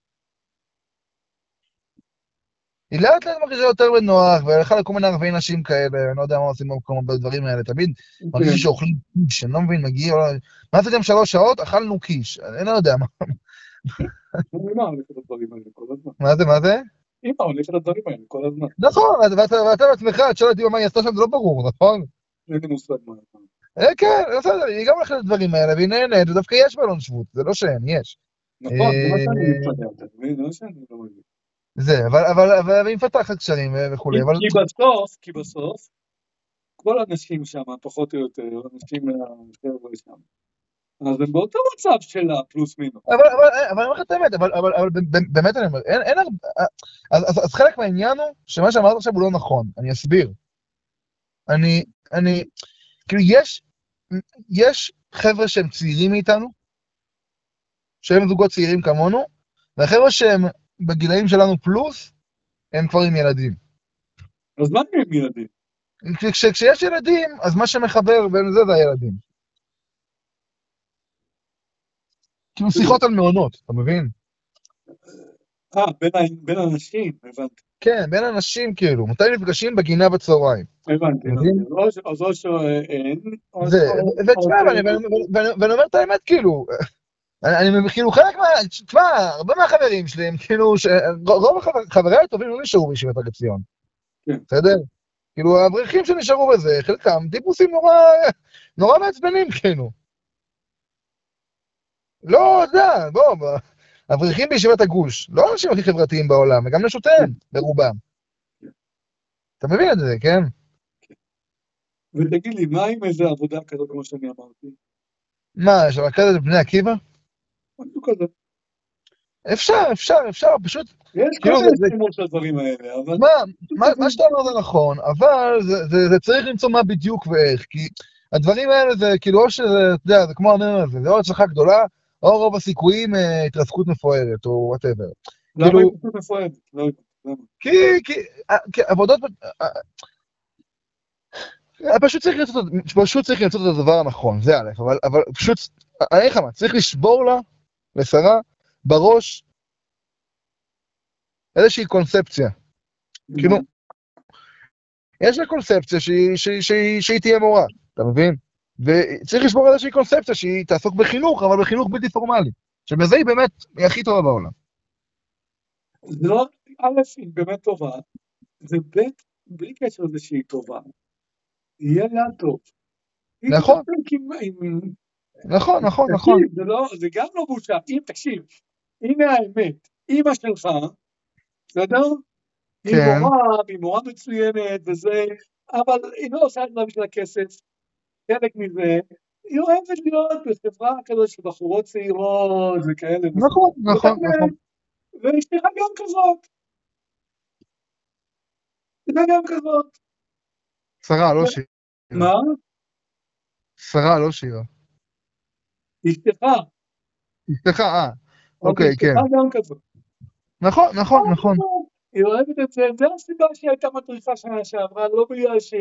היא לאט לאט מרגישה יותר בנוח, והלכה לכל מיני ערבי נשים כאלה, אני לא יודע מה עושים במקום בדברים האלה, תמיד מרגיש שאוכלים קיש, אני לא מבין, מגיע, מה עשיתם שלוש שעות? אכלנו קיש, אני לא יודע מה. אמא הולכת לדברים האלה כל הזמן. מה זה, מה זה? אמא הולכת לדברים האלה כל הזמן. נכון, ואתה בעצמך, את שואלת מה היא עשתה שם, זה לא ברור, נכון? אין לי מושג מה. כן, בסדר, היא גם הולכת לדברים האלה, והיא נהנית, ודווקא יש בלון שבות, זה לא שאין, יש. נכון, זה מה שאני מתפלא, אתה מבין? זה לא שאני לא מבין. זה, אבל היא מפתחת קשרים וכו'. כי בסוף, כי בסוף, כל האנשים שם, פחות או יותר, אנשים מהחבר'ה שם, אז הם באותו מצב שלה, פלוס מינוס. אבל, אבל, אבל אני אומר לך את האמת, אבל, אבל, אבל באמת אני אומר, אין, אין הרבה, אז, אז, אז חלק מהעניין הוא, שמה שאמרת עכשיו הוא לא נכון, אני אסביר. אני, אני, כאילו יש, יש חבר'ה שהם צעירים מאיתנו, שהם זוגות צעירים כמונו, והחבר'ה שהם בגילאים שלנו פלוס, הם כבר עם ילדים. אז מה הם ילדים? כש, כשיש ילדים, אז מה שמחבר בין זה זה הילדים. כאילו שיחות על מעונות, אתה מבין? אה, בין, בין אנשים, הבנתי. כן, בין אנשים כאילו, מתי נפגשים בגינה בצהריים. הבנתי, הבנתי. אז או שאין, זה, ותשמע, ואני אומר את האמת כאילו, אני כאילו חלק מה, תשמע, הרבה מהחברים שלי הם כאילו, רוב חבריי הטובים לא נשארו בישיבת הר עציון. בסדר? כאילו, האברכים שנשארו בזה, חלקם טיפוסים נורא, נורא מעצבנים כאילו. לא, יודע, בוא, האברכים בישיבת הגוש, לא האנשים הכי חברתיים בעולם, וגם נשותיהם, ברובם. אתה מבין את זה, כן? ותגיד לי, מה עם איזה עבודה כזאת, כמו שאני אמרתי? מה, יש רכזת בני עקיבא? משהו כזה. אפשר, אפשר, אפשר, פשוט... יש כל מיני סימות של הדברים האלה, אבל... מה שאתה אומר זה נכון, אבל זה צריך למצוא מה בדיוק ואיך, כי הדברים האלה זה כאילו, או שזה, אתה יודע, זה כמו המאמר הזה, זה או הצלחה גדולה, או רוב הסיכויים התרסקות מפוארת, או וואטאבר. למה התרסקות מפוארת? לא יודעת, למה? כי עבודות... פשוט צריך למצוא, פשוט צריך למצוא את הדבר הנכון, זה א', אבל, אבל פשוט, אני איך אמר, צריך לשבור לה, לשרה, בראש, איזושהי קונספציה. כאילו, יש לה קונספציה שהיא, שהיא, שהיא, שהיא תהיה מורה, אתה מבין? וצריך לשבור איזושהי קונספציה שהיא תעסוק בחינוך, אבל בחינוך בלתי פורמלי, שבזה היא באמת, היא הכי טובה בעולם. זה לא, א', היא באמת טובה, זה ב', בלי קשר לזה שהיא טובה. יהיה לה טוב. נכון. נכון, נכון, נכון. זה לא, זה גם לא בושה. אם, תקשיב, הנה האמת, אמא שלך, בסדר? היא מורה, היא מורה מצוינת וזה, אבל היא לא עושה את זה בשביל הכסף, חלק מזה, היא אוהבת להיות בחברה כזאת של בחורות צעירות וכאלה. נכון, נכון, נכון. ואשתך גם כזאת. אשתך גם כזאת. שרה, לא שירה. מה? שרה, לא שירה. אשתך. אשתך, אה. אוקיי, כן. אשתך גם כזאת. נכון, נכון, נכון. היא אוהבת את זה, זה הסיבה שהיא הייתה מדריכה שנה שעברה, לא בגלל ש...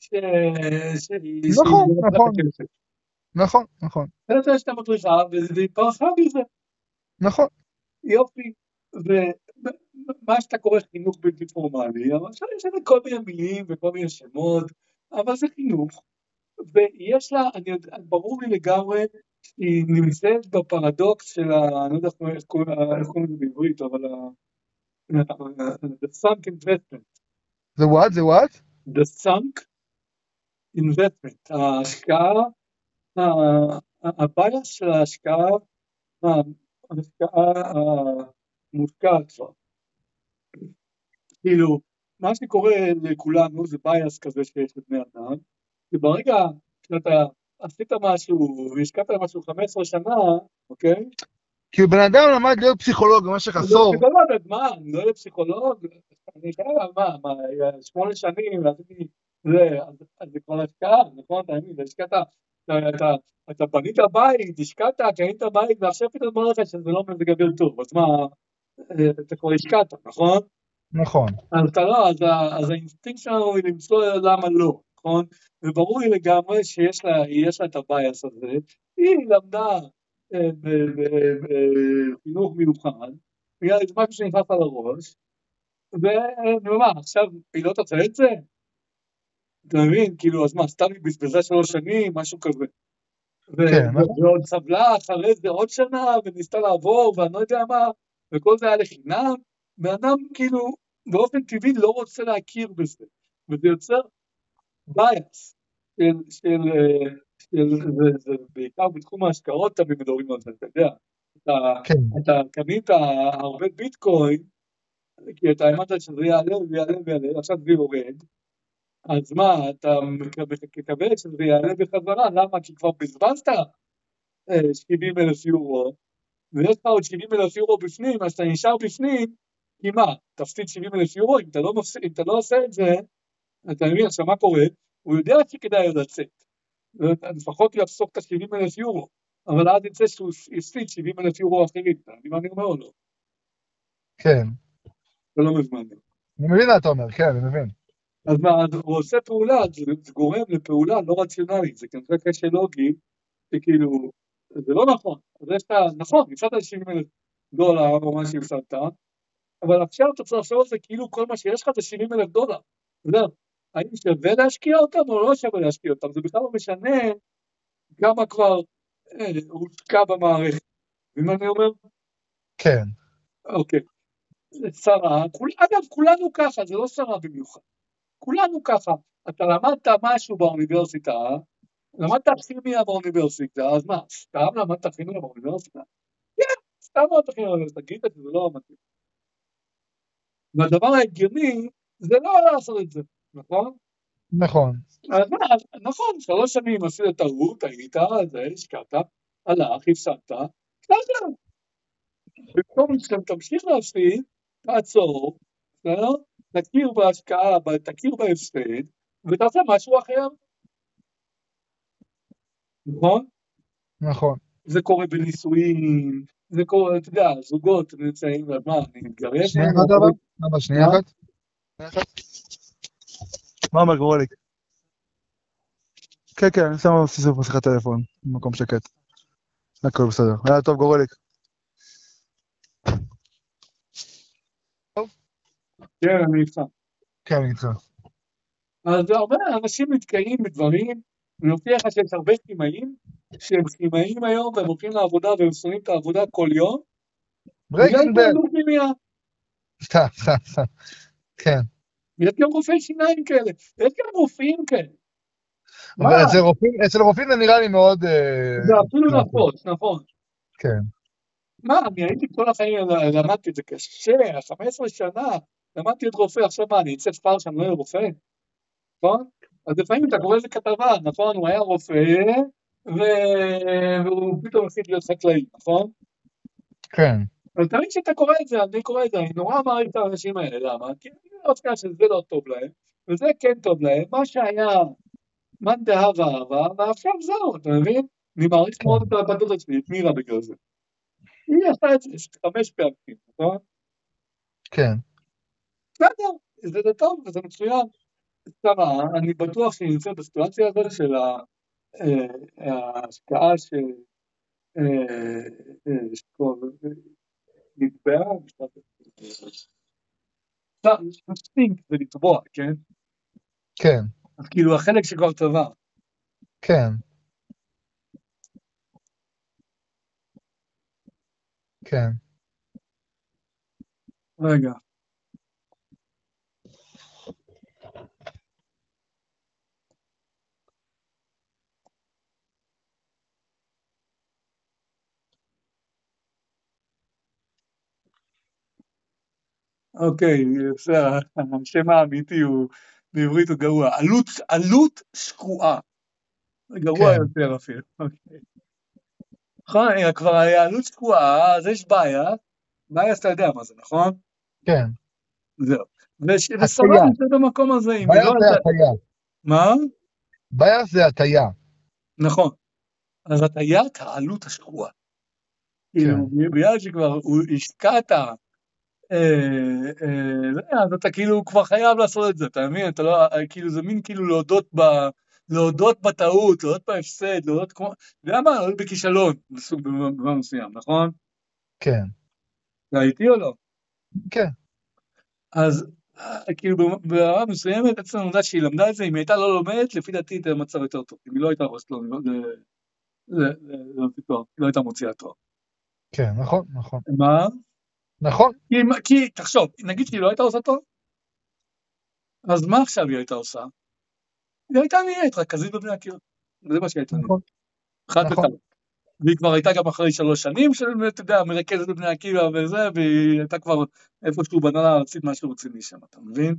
נכון, נכון. נכון, נכון. זה זה שאתה מדריכה, והיא פרחה בזה. נכון. יופי. ומה שאתה קורא חינוך בלתי פורמלי, אבל עכשיו יש לזה כל מיני מילים וכל מיני שמות, אבל זה חינוך. ויש לה, אני יודע, ברור לי לגמרי, היא נמצאת בפרדוקס של ה... אני לא יודע איך קוראים לזה בעברית, אבל the sunk investment. The what? The what? The sunk investment. ההשקעה, הבייס של ההשקעה, ההשקעה המושקעת כבר. כאילו, מה שקורה לכולנו זה בייס כזה שיש לבני אדם, וברגע שאתה עשית משהו והשקעת משהו חמש עשרה שנה, אוקיי? כי בן אדם למד להיות פסיכולוג במשך עשור. פסיכולוג, אז מה? אני לא אהיה פסיכולוג? אני אשאר על מה? מה? שמונה שנים, אז זה כבר השקעה, נכון? תאמין, השקעת, אתה בנית בית, השקעת, קנית בית, ועכשיו פתאום אומר לך שזה לא מזג אוויר טוב, אז מה? אתה כבר השקעת, נכון? נכון. אז אתה לא, אז האינסטינקט שלנו היא למצוא למה לא, נכון? וברור לי לגמרי שיש לה את הבייס הזה, היא למדה בחינוך מיוחד, בגלל זה משהו שנכנס על הראש, ומה, עכשיו היא לא תעשה את זה? אתה מבין? כאילו, אז מה, סתם היא בזבזה שלוש שנים, משהו כזה. ועוד סבלה אחרי זה עוד שנה, וניסתה לעבור, ואני לא יודע מה, וכל זה היה לחינם, ואדם כאילו, באופן טבעי לא רוצה להכיר בזה, וזה יוצר בייס של... זה בעיקר בתחום ההשקעות תמיד מדברים על זה, אתה יודע, אתה קנית הרבה ביטקוין, כי אתה האמנת שזה יעלה ויעלה ויעלה, עכשיו זה יורד, אז מה, אתה מקבל שזה יעלה בחזרה, למה? כי כבר בזבזת, שבעים אלף יורו, ויש לך עוד שבעים אלף יורו בפנים, אז אתה נשאר בפנים, כי מה, תפסיד שבעים אלף יורו, אם אתה לא, מפסיד, אם אתה לא עושה את זה, אתה מבין עכשיו מה קורה, הוא יודע שכדאי לצאת, לפחות יפסוק את ה-שבעים אלף יורו, אבל אז יצא שהוא יפסיד שבעים אלף יורו אחרים, אתה מבין מה אני אומר או לא? כן. זה לא מזמן. אני מבין מה אתה אומר, כן, אני מבין. אז מה, הוא עושה פעולה, זה גורם לפעולה לא רציונלית, זה כנראה קשר לוגי, שכאילו, זה לא נכון, אז יש לך, נכון, הפסדת שבעים אלף דולר או מה שהפסדת, אבל עכשיו אתה צריך לעשות את זה כאילו כל מה שיש לך זה שבעים אלף דולר, זהו, האם שווה להשקיע אותם או לא שווה להשקיע אותם, זה בכלל לא משנה כמה כבר אה, הושקע במערכת, ומה אני אומר? כן. אוקיי, שרה, כול, אגב כולנו ככה, זה לא שרה במיוחד, כולנו ככה, אתה למדת משהו באוניברסיטה, למדת כימיה באוניברסיטה, אז מה, סתם למדת כימיה באוניברסיטה? כן, סתם למדת כימיה באוניברסיטה, תגיד את זה, זה לא מתאים. והדבר ההגיוני, זה לא לעשות את זה, נכון? נכון. אז מה, נכון, שלוש שנים עשית טעות, היית, זה, השקעת, הלך, הפסדת, בסדר. במקום שאתם תמשיך להפסיד, תעצור, בסדר? תכיר בהשקעה, תכיר בהפסד, ותעשה משהו אחר. נכון? נכון. זה קורה בנישואים, זה קורה, אתה יודע, זוגות נמצאים, מה, אני מתגרש? שנייה אחת אבל? אבל שנייה אחת? מה אומר גרוליק? כן, כן, אני שם סיסוף בשיחת טלפון, במקום שקט. הכל בסדר. היה טוב גרוליק. כן, אני איתך. כן, אני איתך. אז הרבה אנשים מתקיים בדברים, אני מבטיח לך שיש הרבה כימאים, שהם כימאים היום, והם הולכים לעבודה, והם שונאים את העבודה כל יום, ברייקינג בד. סתם, סתם, סתם. כן. יש גם רופאי שיניים כאלה, יש גם רופאים כאלה. אבל אצל רופאים, אצל רופאים זה נראה לי מאוד... זה אפילו נפוץ, נכון. כן. מה, אני הייתי כל החיים, למדתי את זה קשה, חמש עשרה שנה, למדתי את רופא, עכשיו מה, אני אצא פר שאני לא יהיה רופא? נכון? אז לפעמים אתה קורא איזה כתבה, נכון? הוא היה רופא, והוא פתאום החליט להיות חקלאי, נכון? כן. אבל תמיד שאתה קורא את זה, אני קורא את זה, אני נורא מעריך את האנשים האלה, למה? כי אני לא רוצה שזה לא טוב להם, וזה כן טוב להם, מה שהיה מאן דהבה אהבה, ועכשיו זהו, אתה מבין? אני מעריך מאוד את הבת דודה שלי, את מירה בגלל זה. היא עשתה את זה חמש פעמים, נכון? כן. בסדר, זה טוב, וזה מצוין. סבבה, אני בטוח שאני נמצא בסיטואציה הזאת של ההשקעה שנתבעה, סטינק זה לטבוע, כן? כן. אז כאילו החלק שכבר טבע. כן. כן. רגע. אוקיי, השם האמיתי הוא, בעברית הוא גרוע, עלות, עלות שקועה. גרוע יותר אפילו, אוקיי. נכון, כבר היה עלות שקועה, אז יש בעיה, בעיה אתה יודע מה זה, נכון? כן. זהו. ושרה נמצאת במקום הזה, אם היא בעיה לא זה הייתה... הטיה. מה? בעיה זה הטיה. נכון. אז הטיית העלות השקועה. כאילו, בגלל שכבר השקעת, אז אתה כאילו כבר חייב לעשות את זה, אתה מבין? אתה לא, כאילו זה מין כאילו להודות ב... להודות בטעות, להודות בהפסד, להודות כמו... למה? להודות בכישלון, בסוג במובן מסוים, נכון? כן. זה הייתי או לא? כן. אז כאילו ברמה מסוימת, עצם העובדה שהיא למדה את זה, אם היא הייתה לא לומדת, לפי דעתי הייתה מצב יותר טוב, אם היא לא הייתה עושה תואר, היא לא הייתה מוציאה תואר. כן, נכון, נכון. מה? נכון. כי, תחשוב, נגיד שהיא לא הייתה עושה תואר, אז מה עכשיו היא הייתה עושה? היא הייתה נהיית רכזית בבני עקיבא, זה מה שהיא הייתה נהיית. חד וחלק. והיא כבר הייתה גם אחרי שלוש שנים של, אתה יודע, מרכזת בבני עקיבא וזה, והיא הייתה כבר איפשהו בנהלה ארצית משהו רציני שם, אתה מבין?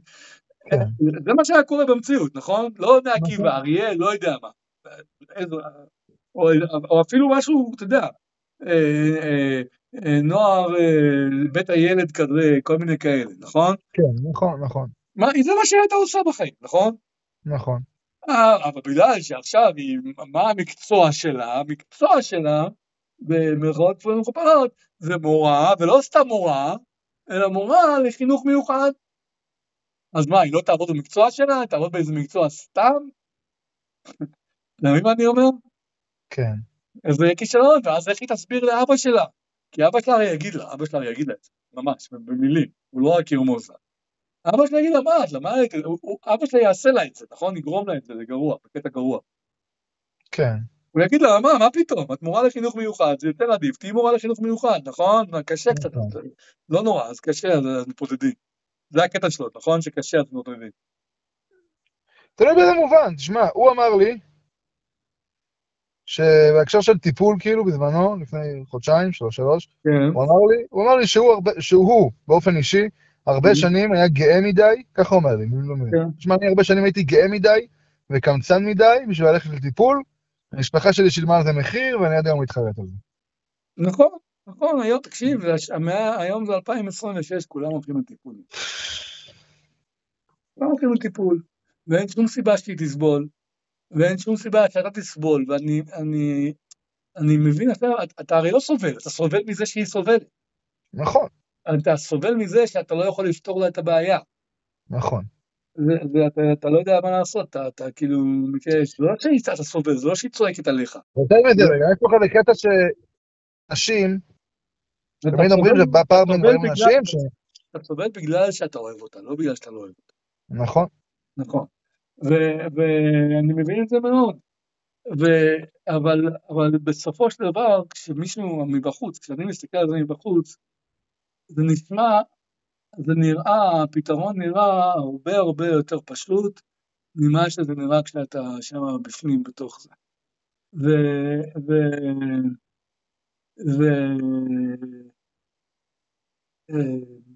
זה מה שהיה קורה במציאות, נכון? לא בני עקיבא, אריאל, לא יודע מה. או, או אפילו משהו, אתה יודע, אה, אה, אה, נוער, אה, בית הילד כזה, כל מיני כאלה, נכון? כן, נכון, נכון, מה, זה מה שהייתה עושה בחיים, נכון? נכון. אה, אבל בגלל שעכשיו היא, מה המקצוע שלה? המקצוע שלה, במרכאות כפולות ומכופלות, זה מורה, ולא סתם מורה, אלא מורה לחינוך מיוחד. אז מה, היא לא תעבוד במקצוע שלה? היא תעבוד באיזה מקצוע סתם? אתה מבין מה אני אומר? כן, אז זה כישלון, ואז איך היא תסביר לאבא שלה? כי אבא שלה הרי יגיד לה, אבא שלה הרי יגיד לה את זה, ממש, במילים, הוא לא רק ירמוז לה. אבא שלה יגיד לה, מה, את למדת, הוא- הוא- אבא שלה יעשה לה את זה, נכון? יגרום לה את זה, זה גרוע, בקטע גרוע. כן, הוא יגיד לה, מה, מה פתאום? את מורה לחינוך מיוחד, זה יותר עדיף, תהיי מורה לחינוך מיוחד, נכון? קשה קצת, נכון. לא נורא, אז קשה, אז מתמודדים. זה הקטע שלו, נכון? שקשה, אז מתמודדים. תלוי באיזה מובן, תשמע, הוא אמר לי, שבהקשר של טיפול, כאילו, בזמנו, לפני חודשיים, שלוש, שלוש, כן. הוא אמר לי, הוא אמר לי שהוא, הרבה, שהוא, באופן אישי, הרבה שנים היה גאה מדי, ככה הוא אומר לי, מילים לא מילים. כן. תשמע, אני הרבה שנים הייתי גאה מדי, וקמצן מדי, בשביל ללכת לטיפול, המשפחה שלי שילמה על זה מחיר, ואני עד היום מתחרט על זה. נכון, נכון, היום, תקשיב, זה הש- המאה- היום זה אלפיים עשרים ושש, כולם הולכים לטיפול. כולם הולכים לטיפול, ואין שום סיבה שהיא תסבול, ואין שום סיבה שאתה תסבול, ואני אני, אני מבין, אתה, אתה הרי לא סובל, אתה סובל מזה שהיא סובלת. נכון, אתה סובל מזה שאתה לא יכול לפתור לה את הבעיה. נכון. זה- זה- אתה, אתה לא יודע מה לעשות, אתה, אתה כאילו מתייאש, זה לא שאתה סובל, זה לא שהיא צועקת עליך. יותר מזה, זה- רגע, יש פה כזה קטע שנשים, אתה תמיד אומרים סובל, שבא אתה פעם בין סובל גברים בגלל, ונשים, ש... אתה סובל בגלל שאתה אוהב אותה, לא בגלל שאתה לא אוהב אותה. נכון, נכון. ו- ואני מבין את זה מאוד. ו- אבל, אבל בסופו של דבר, כשמישהו מבחוץ, כשאני מסתכל על זה מבחוץ, זה נשמע, זה נראה, הפתרון נראה הרבה הרבה יותר פשוט ממה שזה נראה כשאתה שם בפנים בתוך זה. ו... ו... ו... אה,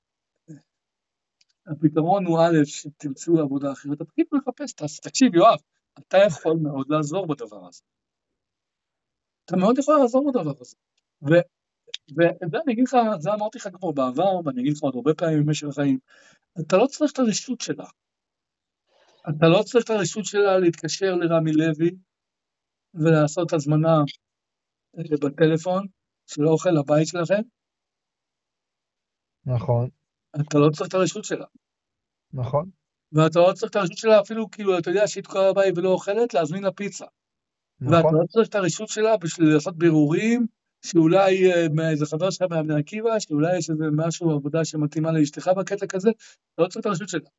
הפתרון הוא א', שתמצאו עבודה אחרת, תתחילו לחפש, אז תקשיב יואב, אתה יכול מאוד לעזור בדבר הזה. אתה מאוד יכול לעזור בדבר הזה. ו- וזה אני אגיד לך, זה אמרתי לך כבר בעבר, ואני אגיד לך עוד הרבה פעמים במשך החיים, אתה לא צריך את הרשות שלה. אתה לא צריך את הרשות שלה להתקשר לרמי לוי, ולעשות הזמנה אה, בטלפון, של אוכל לבית שלכם, נכון, אתה לא צריך את הרשות שלה. נכון, ואתה לא צריך את הרשות שלה אפילו, כאילו, אתה יודע שהיא תקועה בבית ולא אוכלת, להזמין לה פיצה. ואתה נכון, לא צריך את הרשות שלה בשביל לעשות בירורים, שאולי אה, מאיזה חבר שלך מהבני עקיבא, שאולי יש איזה משהו, עבודה שמתאימה לאשתך בקטע כזה, אתה לא צריך את הרשות שלה.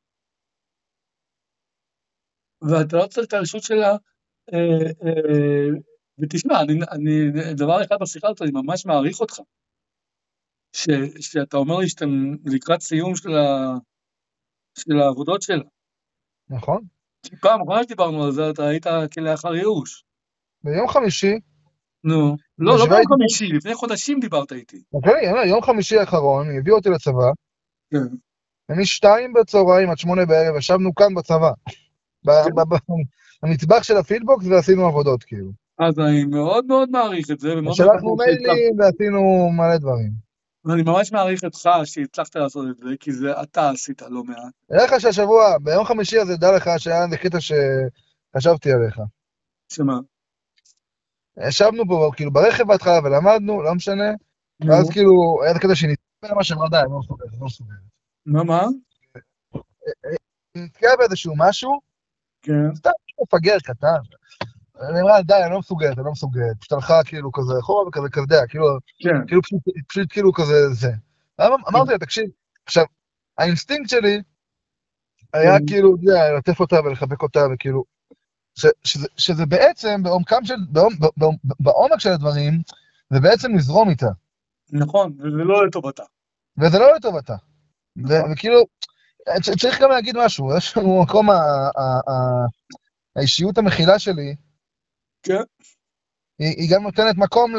ואתה לא צריך את הרשות שלה, אה, אה, ותשמע, אני, אני, דבר אחד בשיחה הזאת, אני ממש מעריך אותך, ש, שאתה אומר לי שאתם לקראת סיום של, ה, של העבודות שלה. נכון. כי פעם אחרונה שדיברנו על זה, אתה היית כלאחר ייאוש. ביום חמישי, נו, היא לא, לא ישבה ביום איתי, חמישי, לפני חודשים דיברת איתי. אוקיי, אני אומר, יום חמישי האחרון, היא הביאה אותי לצבא, כן. ומשתיים בצהריים עד שמונה בערב ישבנו כאן בצבא, ב- ב- ב- במטבח של הפילבוקס, ועשינו עבודות, כאילו. אז אני מאוד מאוד מעריך את זה, ומאוד מעריך ושלחנו שהצלחת, מיילים ועשינו מלא דברים. ואני ממש מעריך אותך שהצלחת לעשות את זה, כי זה אתה עשית לא מעט. נראה לך שהשבוע, ביום חמישי הזה, דע לך שהיה איזה קטע שחשבתי עליך. שמה? ישבנו פה, כאילו, ברכב בהתחלה ולמדנו, לא משנה, ואז נו, כאילו, היה איזה קטע שנתקעה מה שאמרה, די, אני לא מסוגלת, אני לא מסוגלת. מה, מה? היא נתקעה באיזשהו משהו, כן, סתם מפגר קטן. אני אמרה, די, אני לא מסוגלת, אני לא מסוגלת. פשוט הלכה כאילו כזה אחורה וכזה כזה, כאילו, כן, כאילו פשוט, פשוט כאילו כזה זה. אמר- אמרתי לה, תקשיב, עכשיו, האינסטינקט שלי היה כן, כאילו, אתה יודע, לטף אותה ולחבק אותה, וכאילו, ש, שזה, שזה בעצם, בעומקם של, בעומק, בעומק, בעומק של הדברים, זה בעצם לזרום איתה. נכון, וזה לא לטובתה. וזה לא לטובתה. ו- נכון, וכאילו, צ- צריך גם להגיד משהו, יש לנו מקום, ה- ה- ה- האישיות המכילה שלי, כן, היא, היא גם נותנת מקום ל...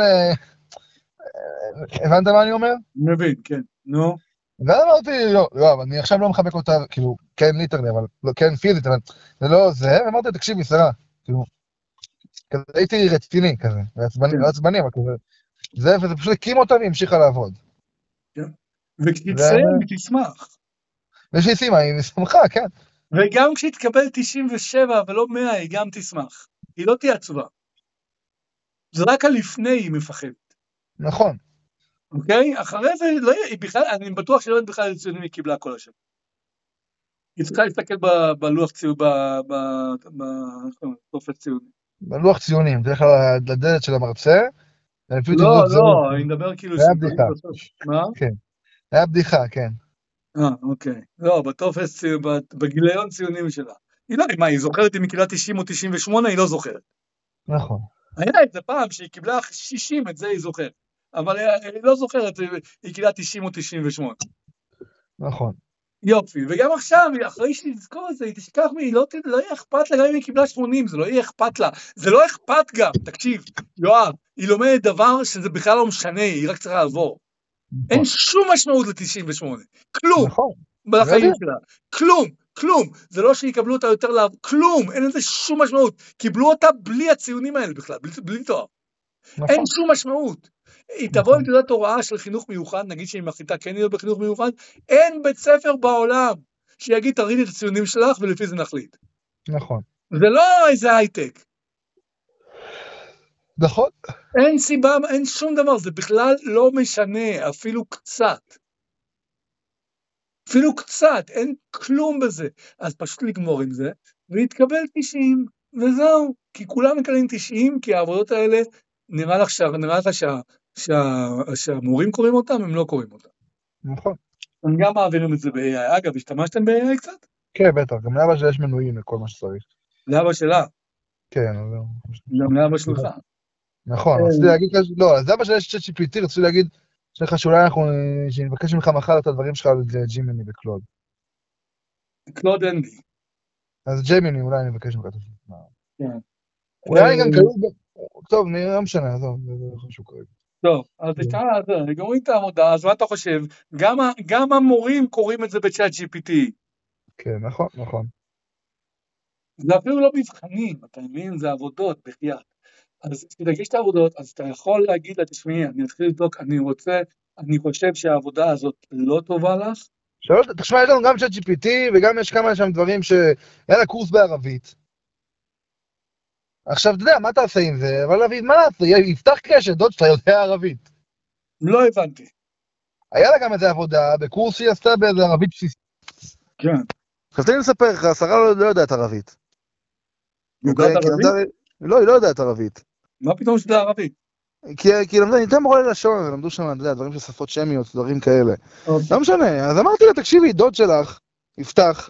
הבנת מה אני אומר? מבין, כן, נו, ואז אמרתי, לא, לא, אני עכשיו לא מחבק אותה, כאילו, כן ליטרלי, אבל לא, כן פיזית, אבל זה לא זה, ואמרתי, תקשיבי, שרה, כאילו, כזה, הייתי רציני כזה, ועצבני, לא עצבני, אבל כזה, זה, וזה פשוט הקים אותה והמשיכה לעבוד. וכשתסיים היא תשמח. ושהיא סיימה, היא שמחה, כן. וגם כשתקבל תשעים ושבע ולא מאה, היא גם תשמח. היא לא תהיה עצובה. זה רק הלפני היא מפחדת. נכון. אוקיי? אחרי זה, לא יהיה, בכלל, אני בטוח שלא יודעת בכלל ציונים היא קיבלה כל השם. היא צריכה להסתכל בלוח ציון, בטופס ציונים. בלוח ציונים, דרך כלל לדלת של המרצה. לא, לא, אני מדבר כאילו... היה בדיחה. מה? כן. היה בדיחה, כן. אה, אוקיי. לא, בטופס, בגיליון ציונים שלה. היא לא, מה, היא זוכרת אם היא קיבלה תשעים או תשעים ושמונה, היא לא זוכרת. נכון. היה את זה פעם שהיא קיבלה שישים, את זה היא זוכרת. אבל היא לא זוכרת, היא קיבלה תשעים או תשעים ושמונה. נכון. יופי, וגם עכשיו, אחרי שתזכור את זה, היא תשכח מי, לא, לא יהיה אכפת לה גם אם היא קיבלה שמונים, זה לא יהיה אכפת לה. זה לא אכפת גם, תקשיב, יואב, היא לומדת דבר שזה בכלל לא משנה, היא רק צריכה לעבור. נכון. אין שום משמעות ל-תשעים ושמונה, כלום, נכון. בחיים שלה, כלום, כלום, זה לא שיקבלו אותה יותר לעבור, כלום, אין לזה שום משמעות, קיבלו אותה בלי הציונים האלה בכלל, בלי, בלי תואר, נכון. אין שום משמעות. היא תבוא עם תעודת הוראה של חינוך מיוחד, נגיד שהיא מחליטה כן להיות בחינוך מיוחד, אין בית ספר בעולם שיגיד תראי לי את הציונים שלך ולפי זה נחליט. נכון. זה לא איזה הייטק. נכון. אין סיבה, אין שום דבר, זה בכלל לא משנה, אפילו קצת. אפילו קצת, אין כלום בזה. אז פשוט לגמור עם זה, והתקבל תשעים, וזהו. כי כולם מקבלים תשעים, כי העבודות האלה, נראה לך, נראה לך שה... שה, שהמורים קוראים אותם, הם לא קוראים אותם. נכון. הם גם מעבירים את זה ב-איי איי. אגב, השתמשתם ב-איי איי קצת? כן, בטח. גם לאבא שיש מנויים לכל מה שצריך. לאבא שלה? כן. גם לאבא שלך. נכון, רציתי להגיד, לא, אז אבא שלי יש צ'אט ג'י פי טי, רציתי להגיד שלך שאולי אנחנו, שנבקש ממך מחר את הדברים שלך על ג'ימיני וקלוד. קלוד אין לי. אז ג'ימיני אולי אני מבקש ממך את זה. כן. אולי אני גם כלול, טוב, לא משנה, עזוב, זה חשוב כרגע. טוב, אז תשמע, גומרים את העבודה, אז מה אתה חושב? גם המורים קוראים את זה בצ'אט ג'י פי טי. כן, נכון, נכון. זה אפילו לא מבחנים, אתה מבין? זה עבודות, בחייאת. אז כשתגיש את העבודות, אז אתה יכול להגיד לה, תשמעי, אני אתחיל לבדוק, אני רוצה, אני חושב שהעבודה הזאת לא טובה לך. שאלות, תשמע, יש לנו גם צ'אט ג'י פי טי, וגם יש כמה שם דברים ש... היה לה קורס בערבית. עכשיו, אתה יודע, מה תעשה עם זה? אבל אביב, מה לעשות? יפתח קשר, דוד שאתה יודע ערבית. לא הבנתי. היה לה גם איזה עבודה, בקורס שהיא עשתה באיזה ערבית בסיסית. כן. אז תן לי לספר לך, השרה לא יודעת ערבית. היא יודעת ערבית? לא, היא לא יודעת ערבית. מה פתאום שזה ערבית? כי למדה, ניתן מורה ללשון, למדו שם, אתה יודע, דברים של שפות שמיות, דברים כאלה. לא משנה, אז אמרתי לה, תקשיבי, דוד שלך, יפתח,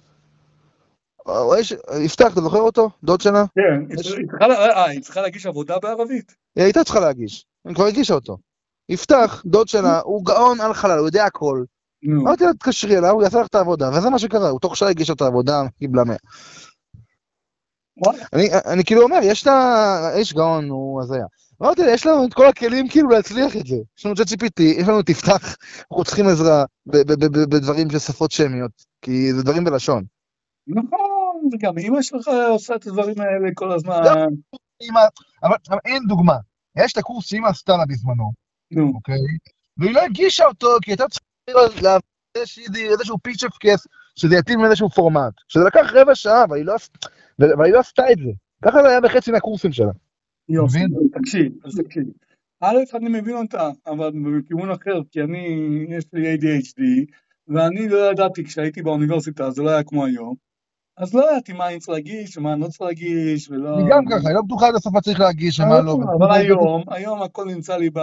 יפתח, אתה זוכר אותו? דוד שלה? כן, היא צריכה להגיש עבודה בערבית. היא הייתה צריכה להגיש, אני כבר הגישה אותו. יפתח, דוד שלה, הוא גאון על חלל, הוא יודע הכל. אמרתי לה, תקשרי אליו, הוא יעשה לך את העבודה, וזה מה שקרה, הוא תוך שעה הגיש את העבודה, קיבלה מאה. אני כאילו אומר, יש לה, יש גאון, הוא הזיה. אמרתי לה, יש לנו את כל הכלים כאילו להצליח את זה. יש לנו צ'אט ג'י פי טי, יש לנו תפתח, אנחנו צריכים עזרה בדברים של שפות שמיות, כי זה דברים בלשון. נכון, וגם אמא שלך עושה את הדברים האלה כל הזמן. אבל אין דוגמה, יש את הקורס שאמא עשתה לה בזמנו, אוקיי? והיא לא הגישה אותו, כי הייתה צריכה להביא איזשהו פיץ' אוף קייס, שזה יתאים לאיזשהו פורמט, שזה לקח רבע שעה, אבל היא לא עשתה את זה. ככה זה היה בחצי מהקורסים שלה. יופי, תקשיב, אז תקשיב. א', אני מבין אותה, אבל בכיוון אחר, כי אני, יש לי איי די אייץ' די, ואני לא ידעתי, כשהייתי באוניברסיטה, זה לא היה כמו היום, אז לא ידעתי מה אני צריך להגיש, ומה אני לא צריך להגיש, ולא... אני גם ככה, אני לא בטוחה עד הסוף מה צריך להגיש, ומה לא... אבל היום, היום הכל נמצא לי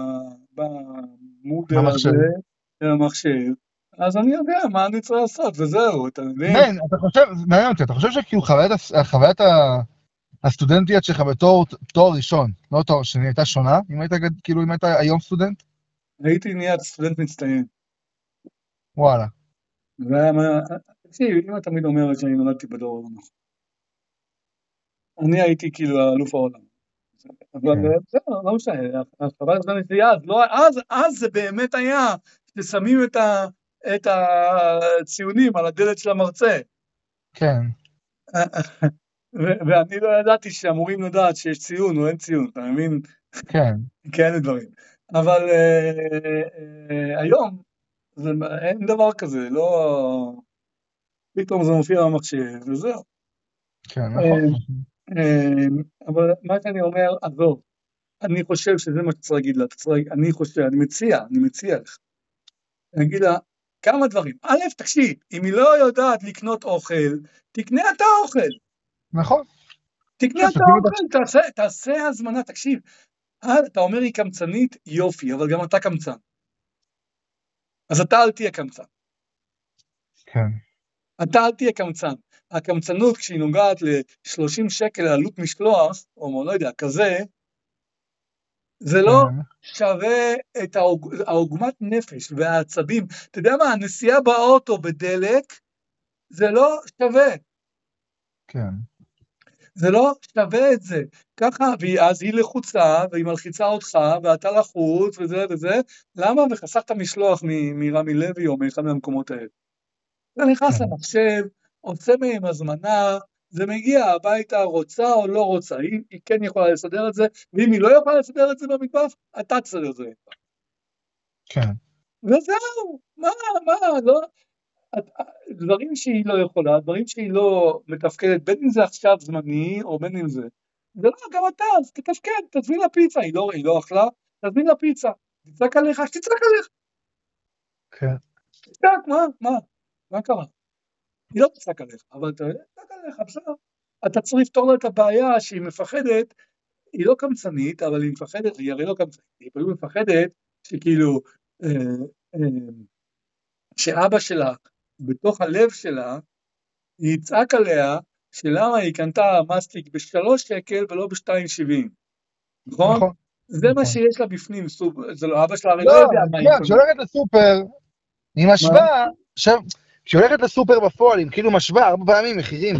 במודל הזה, במחשב, אז אני יודע מה אני צריך לעשות, וזהו, אתה מבין? מן, אתה חושב, מעניין אותי, אתה חושב שכאילו חוויית הסטודנטית שלך בתור תואר ראשון, לא תואר שני, הייתה שונה? אם היית, כאילו, אם היית היום סטודנט? הייתי נהיה סטודנט מצטיין. וואלה. תקשיב, אמא תמיד אומרת שאני נולדתי בדור העולם. אני הייתי כאילו אלוף העולם. אבל זה לא משנה, החוויה הסטודנטית שלי אז, אז זה באמת היה, ששמים את הציונים על הדלת של המרצה. כן. ואני לא ידעתי שאמורים לדעת שיש ציון או אין ציון, אתה מבין? כן. כאלה דברים. אבל היום אין דבר כזה, לא... פתאום זה מופיע במחשב, וזהו. כן, נכון. אבל מה שאני אומר, עזוב, אני חושב שזה מה שצריך להגיד לה, אני חושב, אני מציע, אני מציע לך. אני אגיד לה, כמה דברים. א', תקשיב, אם היא לא יודעת לקנות אוכל, תקנה את האוכל. נכון. תקנה את האוכל, תעשה, תעשה הזמנה, תקשיב. אתה אומר היא קמצנית, יופי, אבל גם אתה קמצן. אז אתה אל תהיה קמצן. כן. אתה אל תהיה קמצן. הקמצנות, כשהיא נוגעת ל-שלושים שקל עלות משלוח, או לא יודע, כזה, זה לא שווה את העוגמת נפש והעצבים. אתה יודע מה, הנסיעה באוטו בדלק, זה לא שווה. כן. זה לא שווה את זה. ככה, ואז היא לחוצה, והיא מלחיצה אותך, ואתה לחוץ, וזה וזה. למה? וחסכת משלוח מרמי לוי, או מאחד מהמקומות האלה. אתה נכנס למחשב, עושה מהם הזמנה, זה מגיע הביתה, רוצה או לא רוצה, היא, היא כן יכולה לסדר את זה, ואם היא לא יכולה לסדר את זה במטבח, אתה תסדר את זה. כן. וזהו, מה, מה, לא, דברים שהיא לא יכולה, דברים שהיא לא מתפקדת, בין אם זה עכשיו זמני, או בין אם זה, זה לא, גם אתה, אז תתפקד, תזמין לה פיצה, היא לא, היא לא אכלה, תזמין לה פיצה, תצעק עליך, שתצעק עליך. כן. תצעק, מה, מה, מה קרה? היא לא תצעק עליך, אבל אתה תצעק עליך, בסדר. אתה צריך לפתור לה את הבעיה שהיא מפחדת, היא לא קמצנית, אבל היא מפחדת, היא הרי לא קמצנית, היא פשוט מפחדת שכאילו, אה, אה, שאבא שלה, בתוך הלב שלה, היא יצעק עליה, שלמה היא קנתה מסטיק בשלוש שקל ולא בשתיים שבעים, נכון? נכון. זה נכון. מה שיש לה בפנים, זה לא, אבא שלה הרי לא, לא יודע מה היא קונה. כשהיא הולכת לסופר, היא משווה, עכשיו, כשהיא הולכת לסופר בפועל, היא כאילו משווה הרבה פעמים מחירים.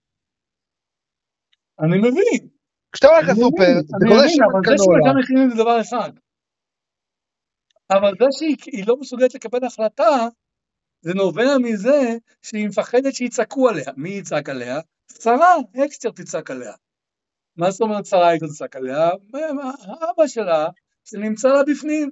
אני מבין. כשאתה הולך לסופר, זה קורה שם אבל זה שמשווה מחירים זה דבר אחד. אבל זה שהיא לא מסוגלת לקבל החלטה, זה נובע מזה שהיא מפחדת שיצעקו עליה. מי יצעק עליה? שרה, אקסטר תצעק עליה. מה זאת אומרת שרה אקסטר תצעק עליה? האבא שלה שנמצא לה בפנים.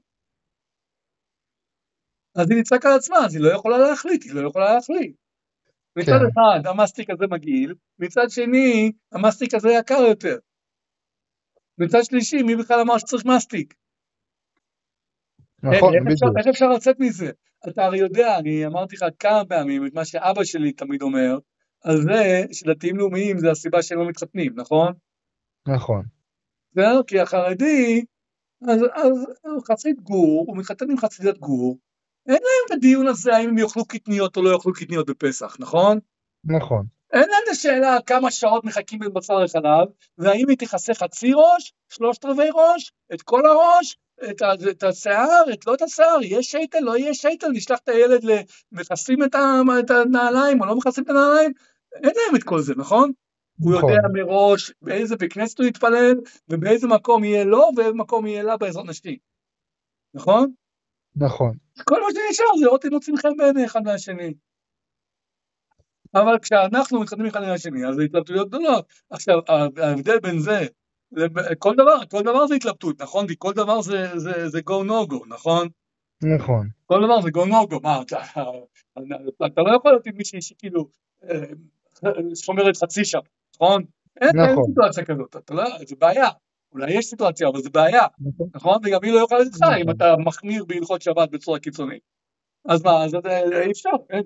אז היא תצעק על עצמה, אז היא לא יכולה להחליט, היא לא יכולה להחליט. מצד אחד, המסטיק הזה מגעיל, מצד שני, המסטיק הזה יקר יותר. מצד שלישי, מי בכלל אמר שצריך מסטיק? נכון, בדיוק. איך אפשר לצאת מזה? אתה הרי יודע, אני אמרתי לך כמה פעמים את מה שאבא שלי תמיד אומר, על זה שדתיים לאומיים זה הסיבה שהם לא מתחתנים, נכון? נכון. זהו, כי החרדי, אז, אז חסיד גור, הוא מתחתן עם חסידת גור, אין להם את הדיון הזה האם הם יאכלו קטניות או לא יאכלו קטניות בפסח, נכון? נכון. אין להם את השאלה כמה שעות מחכים בבשר לחלב, והאם היא תכסה חצי ראש, שלושת רבעי ראש, את כל הראש, את, את השיער, את לא את השיער, יהיה שייטל, לא יהיה שייטל, נשלח את הילד למכסים את, את הנעליים או לא מכסים את הנעליים, אין להם את כל זה, נכון? הוא יודע מראש באיזה בכנסת הוא יתפלל, ובאיזה מקום יהיה לו, ובאיזה מקום יהיה לה בעזרת נשים. נכון? נכון. כל מה שנשאר זה לראות אם מוצאים חן בעיני אחד מהשני. אבל כשאנחנו מתחתנים אחד מהשני, אז זה התלבטויות גדולות. עכשיו, ההבדל בין זה, כל דבר, כל דבר זה התלבטות, נכון? כל דבר זה, זה, זה go no go, נכון? נכון. כל דבר זה go no go, מה, אתה, אתה לא יכול להיות עם מישהי שכאילו, שומרת חצי שם, נכון? אין סיטואציה כזאת, זה בעיה, אולי יש סיטואציה, אבל זה בעיה, נכון? וגם היא לא יכולה לתך אם אתה מחמיר בהלכות שבת בצורה קיצונית. אז מה, אז אי אפשר, אין,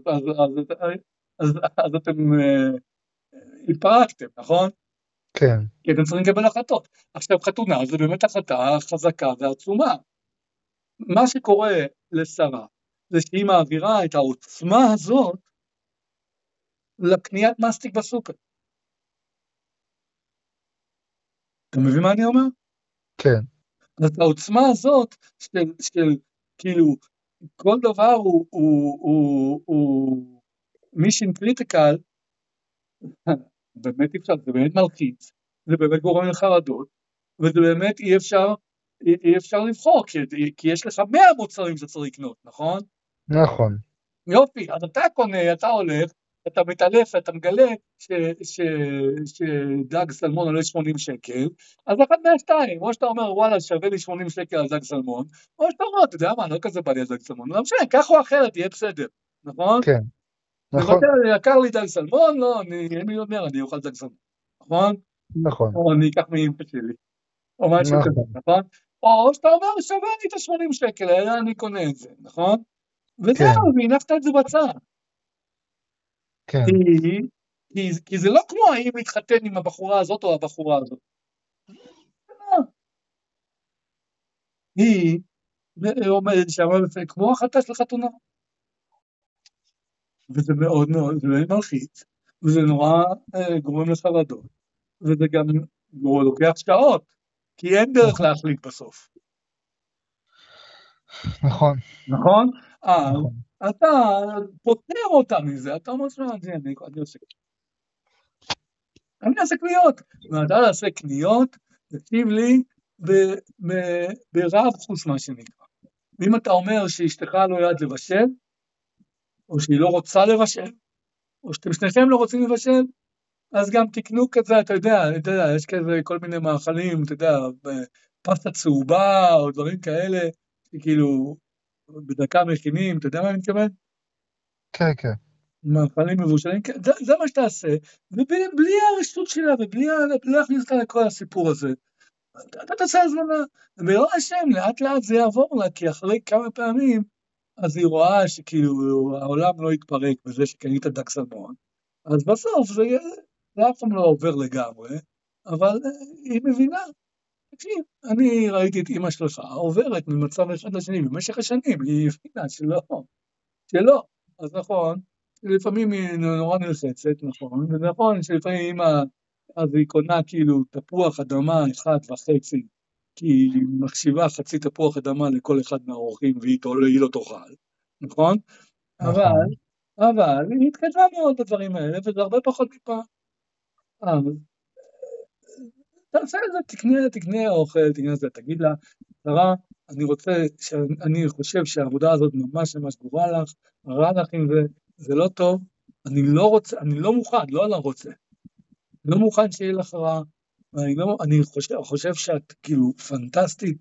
אז אתם התפרקתם, נכון? כן. כי אתם צריכים לקבל החלטות. עכשיו חתונה זה באמת החלטה חזקה ועצומה. מה שקורה לשרה, זה שהיא מעבירה את העוצמה הזאת, לקניית מסטיק בסופר. אתה מבין מה אני אומר? כן. אז העוצמה הזאת, של, של כאילו, כל דבר הוא, הוא, הוא, הוא מישן קריטיקל, באמת אפשר, זה באמת מלחיץ, זה באמת גורם לחרדות, וזה באמת אי אפשר, אי אפשר לבחור, כי, כי יש לך מאה מוצרים שאתה צריך לקנות, נכון? נכון. יופי, אז אתה קונה, אתה הולך, אתה מתעלף ואתה מגלה שדג סלמון עולה שמונים שקל, אז אחד מהשתיים, או שאתה אומר וואלה שווה לי שמונים שקל על דג סלמון, או שאתה אומר, אתה יודע מה, לא כזה בא לי על דג סלמון, לא משנה, כך או אחרת, יהיה בסדר, נכון? כן, נכון, בוותר, יקר לי דג סלמון, לא, אני אהיה מיליונר, אני אוכל דג סלמון, נכון? נכון, או אני אקח מאמא שלי, או משהו כזה, נכון, נכון? או שאתה אומר, שווה לי את ה-שמונים שקל, האלה אני קונה את זה, נכון? וזהו, כן, והנחת את זה בצד. כן, כי, כי, כי זה לא כמו האם להתחתן עם הבחורה הזאת או הבחורה הזאת. היא עומדת שם כמו החלטה של חתונה. וזה מאוד מאוד, זה מאוד מלחיץ, וזה נורא אה, גורם לחרדות, וזה גם לוקח שעות, כי אין דרך נכון, להחליט בסוף. נכון, נכון? אז נכון, אתה פותר אותה מזה, אתה אומר שאני אני, אני עושה אני אעשה קניות, ואתה תעשה קניות, תקשיב לי, ב- ב- ברעב חוץ מה שנקרא. ואם אתה אומר שאשתך לא יודעת לבשל, או שהיא לא רוצה לבשל, או שאתם שניכם לא רוצים לבשל, אז גם תקנו כזה, אתה יודע, אתה יודע, יש כזה כל מיני מאכלים, אתה יודע, פסטה צהובה, או דברים כאלה, שכאילו בדקה מכינים, אתה יודע מה אני מתכוון? כן, כן, מאכלים מבושלים, כן, זה, זה מה שתעשה, ובלי הרשות שלה, ובלי בלי להכניס אותה לכל הסיפור הזה, אתה תעשה הזמנה, ולא השם, לאט לאט זה יעבור לה, כי אחרי כמה פעמים, אז היא רואה שכאילו העולם לא יתפרק בזה שקנית דג סלמון, אז בסוף זה, זה אף פעם לא עובר לגמרי, אבל היא מבינה, תקשיב, אני ראיתי את אמא שלך עוברת ממצב אחד לשני במשך השנים, היא הבינה שלא, שלא, אז נכון, לפעמים היא נורא נלחצת, נכון, ונכון שלפעמים אמא, אז היא קונה כאילו תפוח אדמה אחד וחצי, כי היא מחשיבה חצי תפוח אדמה לכל אחד מהאורחים והיא לא תאכל, נכון? אבל, נכון, אבל היא התקדמה מאוד בדברים האלה, וזה הרבה פחות מפעם. אז תעשה את זה, תקנה, תקנה אוכל, תקנה את זה, תגיד לה, שרה, אני רוצה, אני חושב שהעבודה הזאת ממש ממש גרועה לך, רע לך עם זה, זה לא טוב, אני לא רוצה, אני לא מוכן, לא לא רוצה, לא מוכן שיהיה לך רע, אני, לא, אני חושב, חושב שאת כאילו פנטסטית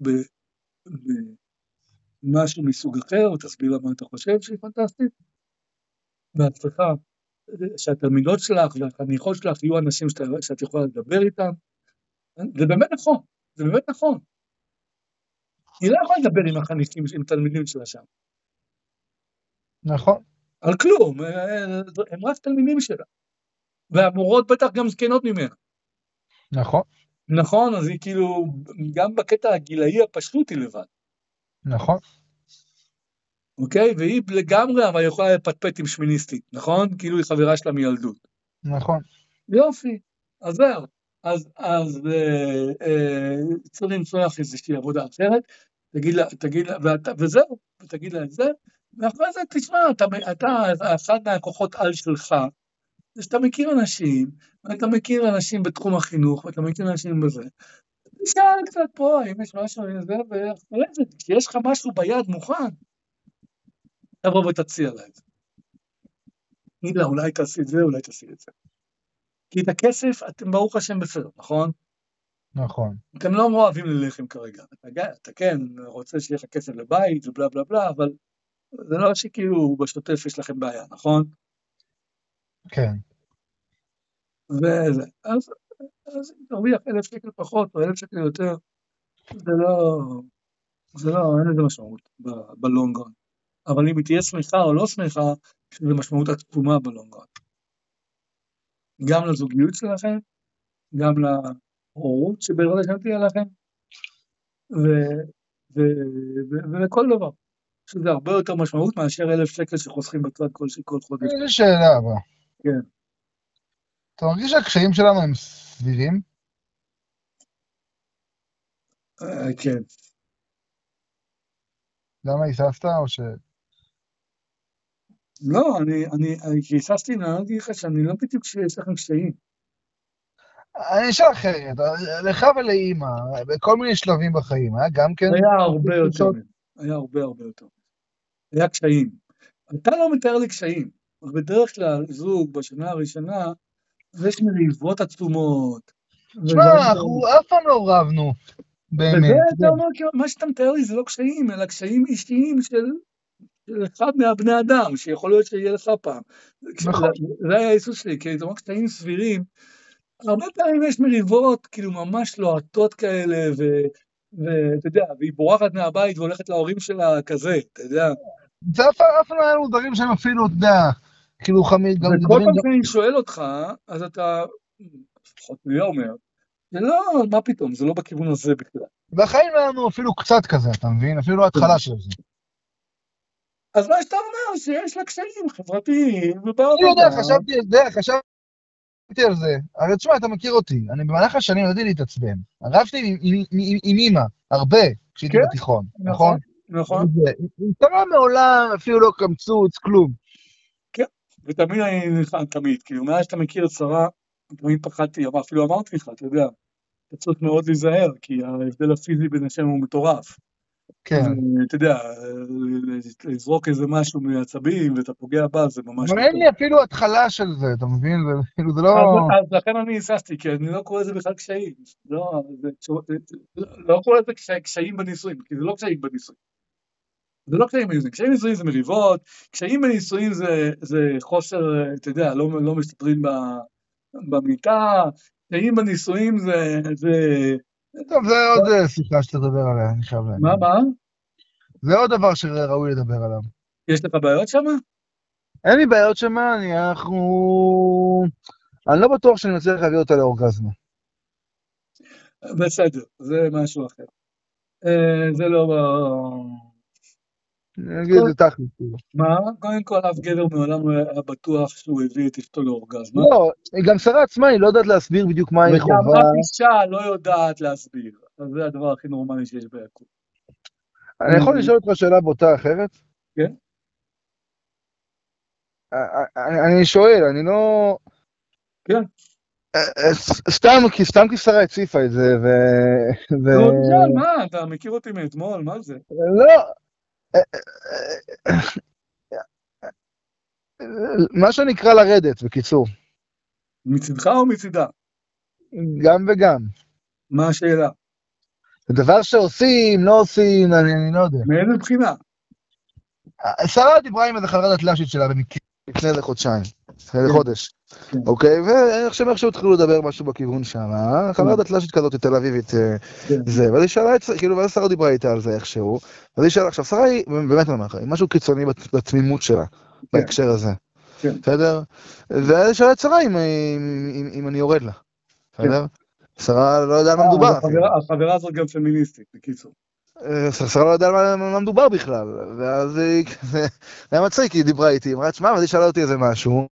במשהו מסוג אחר, ותסביר לה מה אתה חושב שהיא פנטסטית, ואת צריכה שהתלמידות שלך והחניכות שלך יהיו אנשים שאת, שאת יכולה לדבר איתם, זה באמת נכון, זה באמת נכון. היא לא יכולה לדבר עם החניכים, עם תלמידים שלה שם, נכון, על כלום, הם רק תלמידים שלה, והמורות בטח גם זקנות ממנה, נכון, נכון? אז היא כאילו, גם בקטע הגילאי הפשוט היא לבד, נכון, אוקיי? והיא לגמרי, אבל יכולה לפטפט עם שמיניסטית, נכון? כאילו היא חברה שלה מילדות. נכון, יופי, אז זהו. אז, אז אה, אה, צריך למצוא לך איזושהי עבודה אחרת, תגיד לה, תגיד לה, ואתה, וזהו, ותגיד לה את זה, ואחרי זה תשמע, אתה, אתה, אחד מהכוחות על שלך, זה שאתה מכיר אנשים, ואתה מכיר אנשים בתחום החינוך, ואתה מכיר אנשים בזה, תשאל קצת פה, אם יש משהו זה, ואחרי זה, כשיש לך משהו ביד מוכן, תבוא ותציע לה את זה. תגיד לה, אולי תעשי את זה, אולי תעשי את זה. כי את הכסף, אתם ברוך השם בסדר, נכון? נכון, אתם לא אוהבים ללחם כרגע, אתה, אתה כן רוצה שיהיה לך כסף לבית ובלה בלה בלה, אבל זה לא שכאילו בשוטף יש לכם בעיה, נכון? כן, וזה, אז, אז אם תרוויח אלף שקל פחות או אלף שקל יותר, זה לא, זה לא, אין לזה משמעות בלונגרן. אבל אם היא תהיה שמחה או לא שמחה, זה משמעות עצומה בלונגרן. גם לזוגיות שלכם, גם להורות שבעזרת השם תהיה לכם, ו, ו, ו, ולכל דבר. שזה הרבה יותר משמעות מאשר אלף שקל שחוסכים בצד כל, כל חודש. יש לי שאלה הבאה, כן. אתה מרגיש שהקשיים שלנו הם סבירים? אה, כן. למה היססת או ש... לא, אני, אני, אני כשהיססתי, אני אמרתי לך שאני לא בדיוק שיש לכם קשיים. אני אשאל אחרת, לך ולאימא, בכל מיני שלבים בחיים, היה גם כן... היה הרבה יותר קבוצות? מזה. היה הרבה הרבה יותר. היה קשיים. אתה לא מתאר לי קשיים. אבל בדרך כלל זוג בשנה הראשונה, יש מריבות עצומות. תשמע, אנחנו אף פעם לא רבנו, באמת. וזה, אתה אומר, מה שאתה מתאר לי זה לא קשיים, אלא קשיים אישיים של אחד מהבני אדם, שיכול להיות שיהיה לך פעם. נכון. זה היה היסוס שלי, כי זה אומר קשיים סבירים. הרבה פעמים יש מריבות, כאילו ממש לוהטות כאלה, ואתה יודע, והיא בורחת מהבית והולכת להורים שלה כזה, אתה יודע. זה אף פעם לא היה לנו דברים שהם אפילו, אתה יודע, כאילו חמיד, גם וכל דברים... פעם שאני שואל אותך, אז אתה, לפחות לי אומר, זה לא, מה פתאום, זה לא בכיוון הזה בכלל. והחיים לנו אפילו קצת כזה, אתה מבין? אפילו ההתחלה של זה. אז מה שאתה אומר, שיש לה קשיים חברתיים, אני יודע, חשבתי, יודע, חשבתי על זה. הרי תשמע, אתה מכיר אותי, אני במהלך השנים ידעתי להתעצבן. רבתי עם אמא, הרבה, כשהייתי בתיכון, נכון? נכון. עם שרה מעולם, אפילו לא קמצוץ, כלום. כן, ותמיד אני נלחם, תמיד, כאילו, מאז שאתה מכיר את שרה, תמיד פחדתי, אבל אפילו אמרתי לך, אתה יודע, אתה צריך מאוד להיזהר, כי ההבדל הפיזי בין השם הוא מטורף. כן. אתה יודע, לזרוק איזה משהו מעצבים, ואתה פוגע בה, זה ממש... אבל אין לי אפילו התחלה של זה, אתה מבין? זה לא... אז לכן אני היססתי, כי אני לא קורא לזה בכלל קשיים. לא קורא לזה קשיים בנישואים, כי זה לא קשיים בנישואים. זה לא קשיים בנישואים. קשיים בנישואים זה מריבות, קשיים בנישואים זה חוסר, אתה יודע, לא מסתדרים במיטה, קשיים בנישואים זה... טוב, זה עוד שיחה שאתה תדבר עליה, אני חייב להגיד. מה, מה? זה עוד דבר שראוי לדבר עליו. יש לך בעיות שם? אין לי בעיות שם, אני, אנחנו... אני לא בטוח שאני מצליח להביא אותה לאורגזמה. בסדר, זה משהו אחר. זה לא... אני אגיד את זה תכל'ס. מה? קודם כל, אף גבר מעולם היה בטוח שהוא הביא את אשתו לאורגזמה. לא, גם שרה עצמה היא לא יודעת להסביר בדיוק מה היא חובה. וגם אף אישה לא יודעת להסביר. אז זה הדבר הכי נורמלי שיש ביקום. אני יכול לשאול אותך שאלה בוטה אחרת? כן. אני שואל, אני לא... כן. סתם כי, סתם כי שרה הציפה את זה, ו... לא, תשאל, מה? אתה מכיר אותי מאתמול, מה זה? לא... מה שנקרא לרדת, בקיצור. מצדך או מצדה? גם וגם. מה השאלה? זה דבר שעושים, לא עושים, אני, אני לא יודע. מאיזה בחינה? שרה דיברה עם איזה חברת התל"שית שלה לפני איזה חודשיים, איזה חודש, אוקיי? ואיך שהם איכשהו התחילו לדבר משהו בכיוון שם, חברת התל"שית כזאת תל אביבית זה, ואז היא שאלה, כאילו, ואז שרה דיברה איתה על זה איכשהו, ואז היא שאלה, עכשיו שרה היא, באמת אומר לך, היא משהו קיצוני בתמימות שלה, בהקשר הזה, בסדר? ואז היא שאלה את שרה אם אני יורד לה, בסדר? שרה לא יודע מה מדובר. החברה הזאת גם פמיניסטית, בקיצור. שרה לא יודע על מה מדובר בכלל, ואז זה היה מצחיק, היא דיברה איתי, אמרה, תשמע, אז היא שאלה אותי איזה משהו,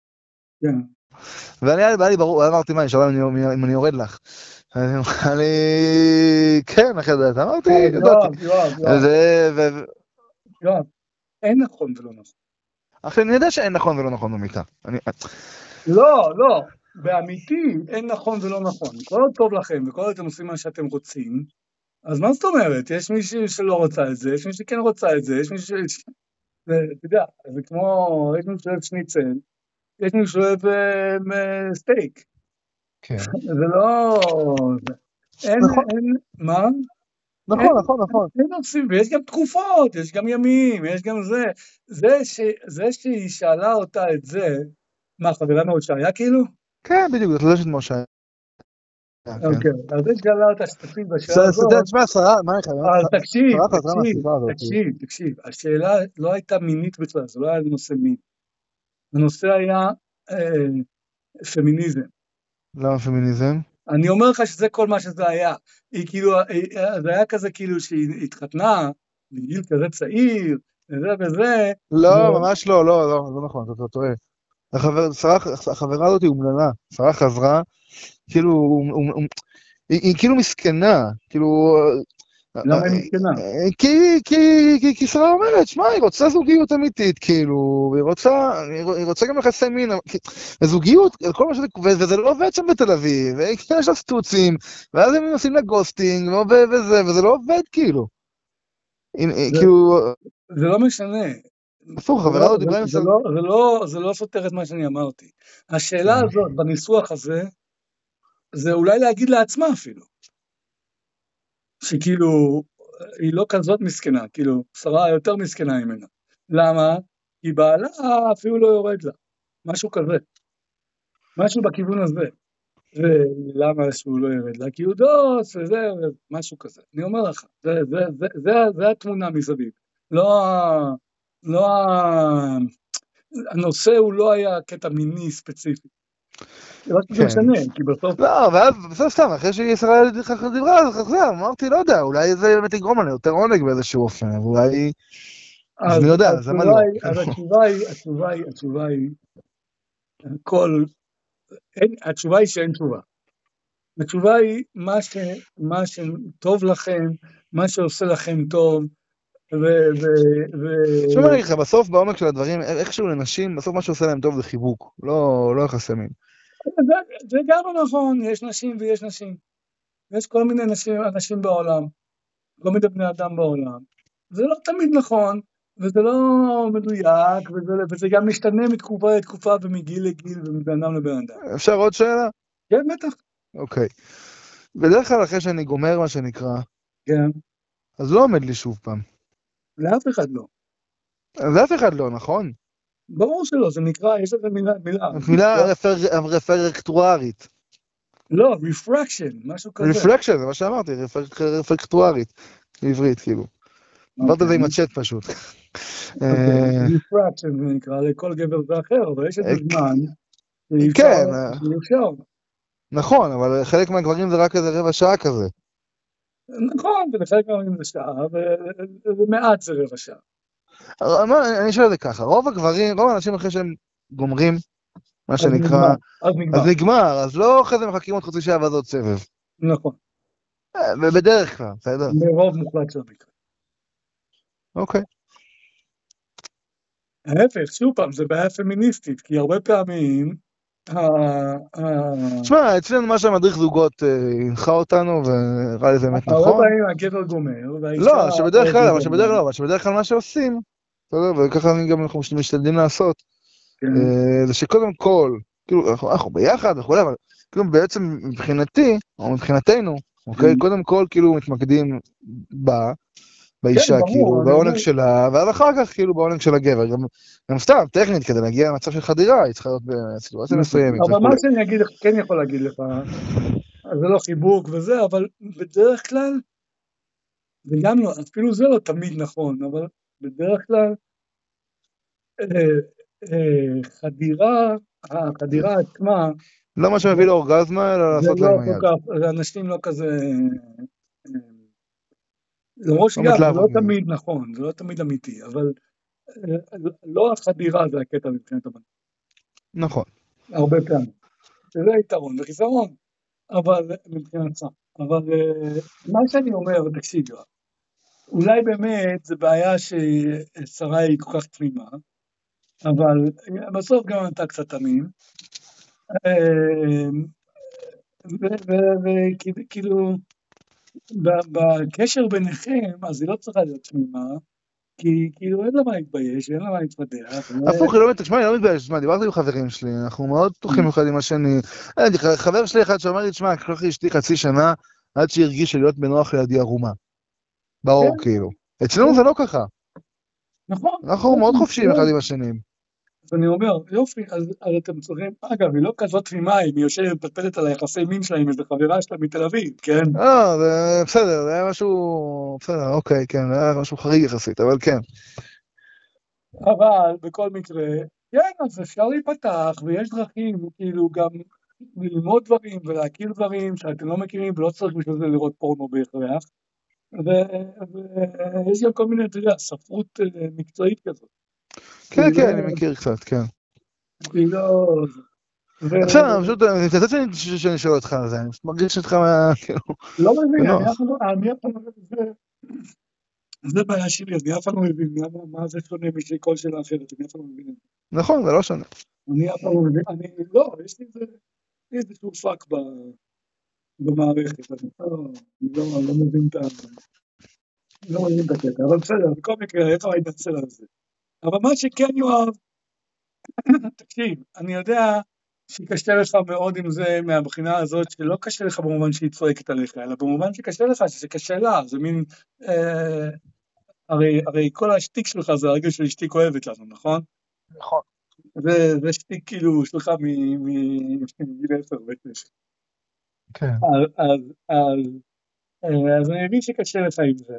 ואני בא לי ברור, אמרתי מה, היא שאלה אם אני יורד לך, אני אמרה לי, כן, אחרי זה, אמרתי, ידעתי. יואב, יואב, אין נכון ולא נכון. אחרי, אני יודע שאין נכון ולא נכון במיטה. לא, לא, באמיתי אין נכון ולא נכון. כל עוד טוב לכם, וכל עוד אתם עושים מה שאתם רוצים, אז מה זאת אומרת? יש מישהו שלא רוצה את זה, יש מישהו שכן רוצה את זה, יש מישהו ש... אתה יודע, זה כמו, יש מישהו שאוהב שניצל, יש מישהו שאוהב סטייק. כן. זה לא... אין, אין, מה? נכון, נכון, נכון. אין עושים, ויש גם תקופות, יש גם ימים, יש גם זה. זה שהיא שאלה אותה את זה, מה, חברה מהושעיה כאילו? כן, בדיוק, את לא יודעת מהושעיה. אוקיי, אז יש שאלה אותה שתפיל בשאלה הזאת. תשמע, שרה, מה אני חייב? תקשיב, תקשיב, תקשיב, השאלה לא הייתה מינית בכלל, זה לא היה נושא מין. הנושא היה פמיניזם. למה פמיניזם? אני אומר לך שזה כל מה שזה היה. היא כאילו, זה היה כזה כאילו שהיא התחתנה, בגיל כזה צעיר, וזה וזה. לא, ממש לא, לא, לא, לא נכון, אתה טועה. החברה הזאת היא אומללה, שרה חזרה, כאילו, היא כאילו מסכנה, כאילו... למה היא מסכנה? כי שרה אומרת, שמע, היא רוצה זוגיות אמיתית, כאילו, היא רוצה גם יחסי מין, זוגיות, וזה לא עובד שם בתל אביב, ויש לה סטוצים, ואז הם עושים לה גוסטינג, וזה, וזה לא עובד, כאילו. זה לא משנה, הפוך, זה חברה לא, עוד דיברה עם זה, זה, סל... לא, זה, לא, זה לא סותר את מה שאני אמרתי. השאלה כן, הזאת, בניסוח הזה, זה אולי להגיד לעצמה אפילו, שכאילו, היא לא כזאת מסכנה, כאילו, שרה יותר מסכנה ממנה. למה? כי בעלה אפילו לא יורד לה, משהו כזה, משהו בכיוון הזה. ולמה שהוא לא ירד לה? כי הוא דוס, וזה, משהו כזה. אני אומר לך, זה, זה, זה, זה, זה התמונה מסביב. לא, ה- לא, ה- הנושא הוא לא היה קטע מיני ספציפי. זה לא שזה כן. משנה, כי בסוף, לא, ואז בסוף סתם, אחרי שישראל דיברה, אז חזר, אמרתי, לא יודע, אולי זה באמת יגרום לנו יותר עונג באיזשהו אופן, אבל אולי... אז אז מי יודע, אז למה התשובה לא? היא, אז התשובה היא, התשובה היא, התשובה היא, כל, אין, התשובה היא שאין תשובה. התשובה היא, מה ש, מה שטוב לכם, מה שעושה לכם טוב, ו, ו, ו, תשמע, אני אגיד לך, בסוף בעומק של הדברים, איכשהו לנשים, בסוף מה שעושה להם טוב זה חיבוק, לא לא יחסי מין. זה, זה גם לא נכון, יש נשים ויש נשים. יש כל מיני נשים, אנשים בעולם, כל מיני בני אדם בעולם. זה לא תמיד נכון, וזה לא מדויק, וזה, וזה גם משתנה מתקופה לתקופה ומגיל לגיל ומבן אדם לבן אדם. אפשר עוד שאלה? כן, בטח. אוקיי. בדרך כלל אחרי שאני גומר מה שנקרא, כן. אז לא עומד לי שוב פעם. לאף אחד לא. אז אף אחד לא, נכון? ברור שלא, זה נקרא, יש לזה מילה, מילה. מילה רפרקטוארית. לא, refraction, משהו כזה. רפלקשן, זה מה שאמרתי, רפרקטוארית, בעברית, כאילו. עברת את זה עם הצ'אט פשוט. refraction זה נקרא, לכל גבר זה אחר, אבל יש איזה זמן, כן, שאי אפשר. נכון, אבל חלק מהגברים זה רק איזה רבע שעה כזה. נכון, ולחלק מהגברים זה שעה, ומעט זה רבע שעה. אני שואל את זה ככה, רוב הגברים, רוב האנשים אחרי שהם גומרים, מה שנקרא, אז נגמר. אז נגמר, אז לא אחרי זה מחכים עוד חצי שעה ואז עוד סבב. נכון. ובדרך כלל, בסדר? ברוב מוחלט של המקרה. אוקיי. ההפך, שוב פעם, זה בעיה פמיניסטית, כי הרבה פעמים, תשמע, אצלנו מה שהמדריך זוגות הנחה אותנו, וראה לי זה באמת נכון. הרבה פעמים הגבר גומר, והאישה... לא, שבדרך כלל, אבל שבדרך כלל, אבל שבדרך כלל מה שעושים, וככה אני גם אנחנו משתדלים לעשות, זה שקודם כל, כאילו, אנחנו ביחד וכולי, אבל כאילו בעצם מבחינתי, או מבחינתנו, אוקיי, קודם כל כאילו מתמקדים בה, באישה, כאילו, בעונג שלה, ואז אחר כך כאילו בעונג של הגבר, גם סתם, טכנית, כדי להגיע למצב של חדירה, היא צריכה להיות בסיטואציה מסוימת. אבל מה שאני אגיד לך, כן יכול להגיד לך, זה לא חיבוק וזה, אבל בדרך כלל, וגם לא, אפילו זה לא תמיד נכון, אבל בדרך כלל, חדירה, החדירה עצמה, לא מה שמביא לאורגזמה, אלא לעשות להם היד. אנשים לא כזה, למרות שגם זה לא תמיד נכון, זה לא תמיד אמיתי, אבל לא החדירה זה הקטע מבחינת הבן. נכון. הרבה פעמים. זה יתרון וחיסרון, אבל מבחינתך. אבל מה שאני אומר, תקשיב, אולי באמת זה בעיה ששרה היא כל כך תמימה, אבל בסוף גם אתה קצת תמים, וכאילו, בקשר ביניכם, אז היא לא צריכה להיות תמימה, כי כאילו אין לה מה להתבייש, אין לה מה להתפתח. הפוך, תשמע, אני לא מתבייש, תשמע, דיברתי עם חברים שלי, אנחנו מאוד פתוחים אחד עם השני. חבר שלי אחד שאומר לי, תשמע, לקח לי אשתי חצי שנה, עד שהרגיש להיות בנוח לידי ערומה. ברור, כאילו. אצלנו זה לא ככה. נכון. אנחנו מאוד חופשיים אחד עם השנים. אז אני אומר, יופי, אז אתם צריכים, אגב, היא לא כזאת תמימה, היא יושבת מפלפלת על היחסי מין שלה עם איזה חברה שלה מתל אביב, כן? אה, זה בסדר, זה היה משהו, בסדר, אוקיי, כן, זה היה משהו חריג יחסית, אבל כן. אבל בכל מקרה, כן, אז אפשר להיפתח, ויש דרכים, כאילו, גם ללמוד דברים ולהכיר דברים שאתם לא מכירים, ולא צריך בשביל זה לראות פורנו בהכרח. ויש גם כל מיני, אתה יודע, ספרות מקצועית כזאת. כן, כן, אני מכיר קצת, כן. היא לא... עכשיו, פשוט, אני מתעצת שאני שואל אותך על זה, אני מרגיש אותך מה, כאילו... לא מבין, אני אף פעם לא מבין, זה בעיה שלי, אני אף פעם לא מבין, מה זה שונה משכל שאלה אחרת, אני אף פעם לא מבין. נכון, זה לא שונה. אני אף פעם לא מבין, אני לא, יש לי איזשהו פאק במערכת, אני לא מבין את ה... לא מבין את הקטע, אבל בסדר, בכל מקרה, איך אני אתנצל על זה? אבל מה שכן יואב, תקשיב, אני יודע שקשה לך מאוד עם זה מהבחינה הזאת, שלא קשה לך במובן שהיא צועקת עליך, אלא במובן שקשה לך, שזה קשה לה, זה מין, אה, הרי, הרי כל השטיק שלך זה הרגע של אשתי כואבת לנו, נכון? נכון. זה, זה שטיק כאילו שלך מגיל עשר בעצם. כן. אז, אז, אז, אז אני מבין שקשה לך עם זה,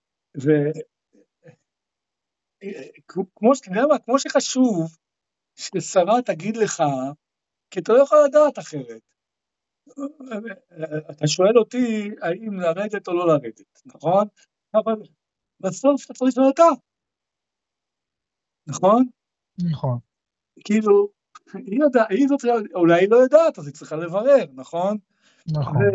וכמו שאתה יודע מה, כמו שחשוב ששרה תגיד לך, כי אתה לא יכול לדעת אחרת. אתה שואל אותי האם לרדת או לא לרדת, נכון? אבל בסוף אתה צריך לשאול אותה, נכון? נכון. כאילו, היא יודעת, היא זאת, אולי היא לא יודעת, אז היא צריכה לברר, נכון? נכון.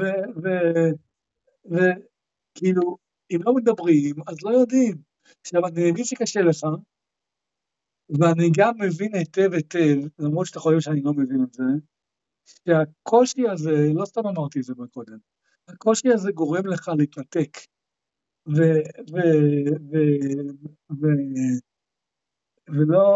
וכאילו, אם לא מדברים, אז לא יודעים. עכשיו, אני מבין שקשה לך, ואני גם מבין היטב היטב, למרות שאתה חושב שאני לא מבין את זה, שהקושי הזה, לא סתם אמרתי את זה קודם, הקושי הזה גורם לך להתנתק, ו... ו... ו... ו... ולא...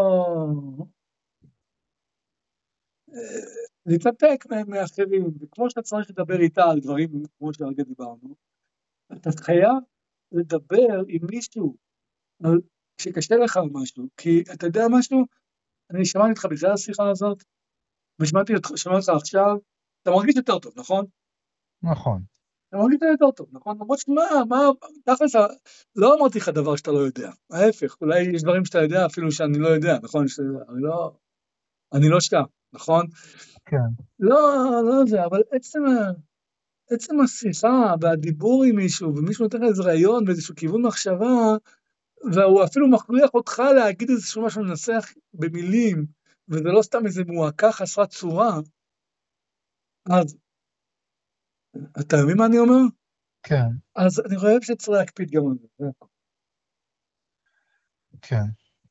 להתנתק מאחרים, וכמו שאתה צריך לדבר איתה על דברים כמו שהרגע דיברנו, אתה חייב לדבר עם מישהו, שקשה לך על משהו, כי אתה יודע משהו, אני שמעתי אותך בגלל השיחה הזאת, ושמעתי אותך עכשיו, אתה מרגיש יותר טוב, נכון? נכון. אתה מרגיש יותר טוב, נכון? למרות שמה, מה, תכלס, לא אמרתי לך דבר שאתה לא יודע, ההפך, אולי יש דברים שאתה יודע אפילו שאני לא יודע, נכון? אני לא, אני לא שם, נכון? כן. לא, לא זה, אבל עצם, עצם השיחה והדיבור עם מישהו, ומישהו נותן לך איזה רעיון באיזשהו כיוון מחשבה, והוא אפילו מכריח אותך להגיד איזשהו משהו לנסח במילים, וזה לא סתם איזה מועקה חסרת צורה, אז אתה מבין מה אני אומר? כן. אז אני חושב שצריך להקפיד גם על זה. כן.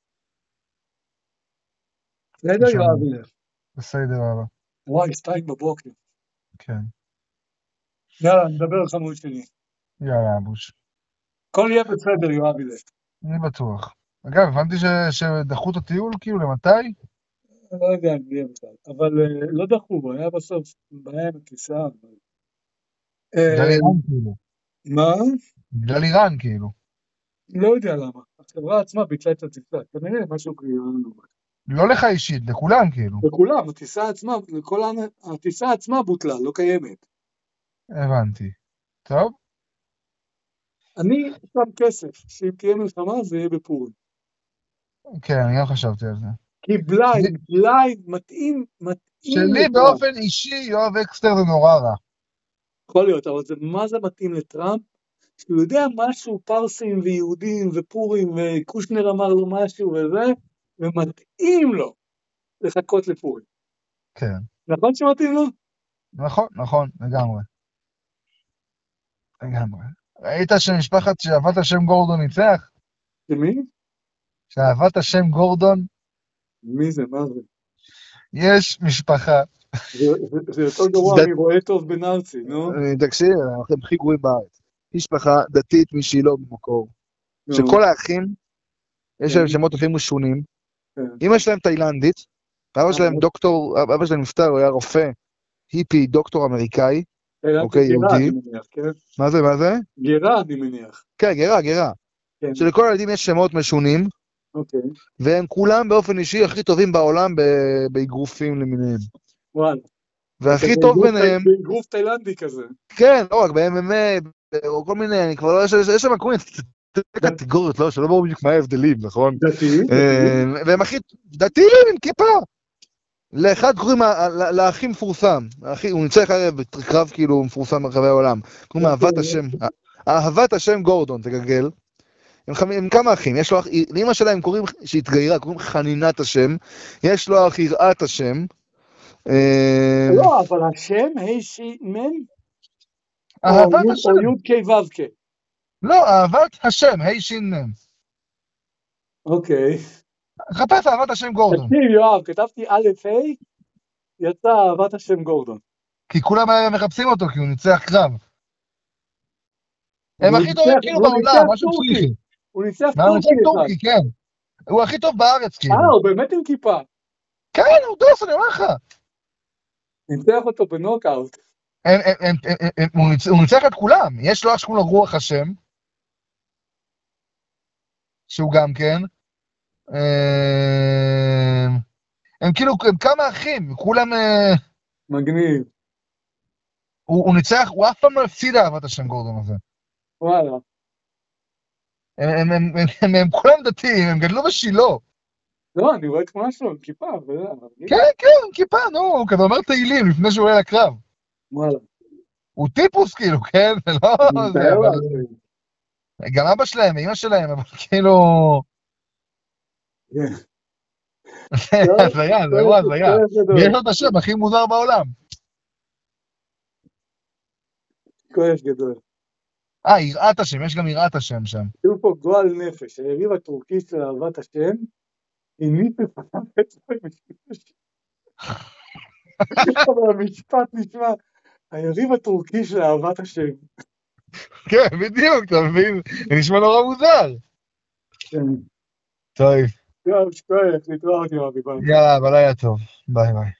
בסדר, יואב? בסדר, אבא. וואי, שתיים בבוקר. כן. יאללה, נדבר על חמוד שלי. יאללה, אבוש. הכל יהיה בסדר, יואב. אני בטוח. אגב, הבנתי שדחו את הטיול, כאילו, למתי? אני לא יודע אם יהיה בכלל, אבל לא דחו בו, היה בסוף בעיה עם הטיסה. בגלל איראן, כאילו. מה? בגלל איראן, כאילו. לא יודע למה. החברה עצמה ביטלה את הטיסה, כנראה משהו כאילו. לא לך אישית, לכולם, כאילו. לכולם, הטיסה עצמה, לכל הטיסה עצמה בוטלה, לא קיימת. הבנתי. טוב? אני שם כסף, שאם תהיה מלחמה זה יהיה בפורים. כן, אני גם חשבתי על זה. כי בלייד, בלייד, מתאים, מתאים. שלי באופן אישי, יואב אקסטר זה נורא רע. יכול להיות, אבל זה מה זה מתאים לטראמפ? שהוא יודע משהו, פרסים ויהודים ופורים, וקושנר אמר לו משהו וזה, ומתאים לו לחכות לפורים. כן. נכון שמתאים לו? נכון, נכון, לגמרי. לגמרי. ראית שמשפחת שאהבת השם גורדון ניצח? שמי? שאהבת השם גורדון? מי זה? מה זה? יש משפחה. זה יותר גרוע, אני רואה טוב בנארצי, נו? תקשיב, אנחנו הכי גרועים בארץ. משפחה דתית משילו במקור. שכל האחים, יש להם שמות הכי משונים. אמא שלהם תאילנדית, ואבא שלהם דוקטור, אבא שלהם נפטר, הוא היה רופא, היפי, דוקטור אמריקאי, אוקיי, יהודי. מה זה, מה זה? גרה, אני מניח. כן, גרה, גרה. שלכל הילדים יש שמות משונים, והם כולם באופן אישי הכי טובים בעולם באגרופים למיניהם. וואלה. והכי טוב ביניהם... באגרוף תאילנדי כזה. כן, לא רק ב-אם אם איי, או כל מיני, אני כבר לא... יש שם כל מיני קטגוריות, לא, שלא ברור בדיוק מה ההבדלים, נכון? דתיים? והם הכי... דתיים עם כיפה! לאחד קוראים, לאחי מפורסם, הוא נמצא אחרי בקרב כאילו מפורסם ברחבי העולם, קוראים אהבת השם, אהבת השם גורדון, תגגל, הם כמה אחים, יש לו אח, לאמא שלהם קוראים, שהתגיירה, קוראים חנינת השם, יש לו אח יראת השם. לא, אבל השם, היי שימן? אהבת השם. או יוד קי וו קי. לא, אהבת השם, היי שימן. אוקיי. חפש אהבת השם גורדון. תקשיב יואב, כתבתי א' ה', יצא אהבת השם גורדון. כי כולם היום מחפשים אותו, כי הוא ניצח קרב. הם הכי טובים כאילו בעולם, משהו פסיכי. הוא ניצח טורקי. טורקי, כן. הוא הכי טוב בארץ, כאילו. אה, הוא באמת עם כיפה. כן, הוא דוס, אני אומר לך. ניצח אותו בנוקאוט. הם, הם, הם, הם, הם, הוא ניצ- הוא ניצח את כולם. יש לו אח שקוראים לו רוח השם, שהוא גם כן. אה, הם כאילו, הם כמה אחים, כולם... אה, מגניב. הוא, הוא ניצח, הוא אף פעם לא הפסיד אהבת השם גורדון הזה. וואלה. הם, הם, הם, הם, הם, הם כולם דתיים, הם גדלו בשילה. לא, אני רואה תמונה שלו עם כיפה, וזה, מגניב. כן, כן, עם כיפה, נו, הוא כזה אומר תהילים לפני שהוא עולה לקרב. וואלה. הוא טיפוס, כאילו, כן? זה לא אני זה, מתאר אבל... לעצמי. גם אבא שלהם, אמא שלהם, אבל כאילו... כן. זה הזיה, זה לא הזיה. יש לו את השם הכי מוזר בעולם. כואב גדול. אה, יראת השם, יש גם יראת השם שם. תראו פה גועל נפש, היריב הטורקי של אהבת השם, הניף בפניו אצבע משמש. אבל המשפט נשמע, היריב הטורקי של אהבת השם. כן, בדיוק, אתה מבין? זה נשמע נורא מוזר. כן. טוב. טוב, שכוח, נתראה אותי, אבי, ביי. יאללה, אבל היה טוב. ביי ביי.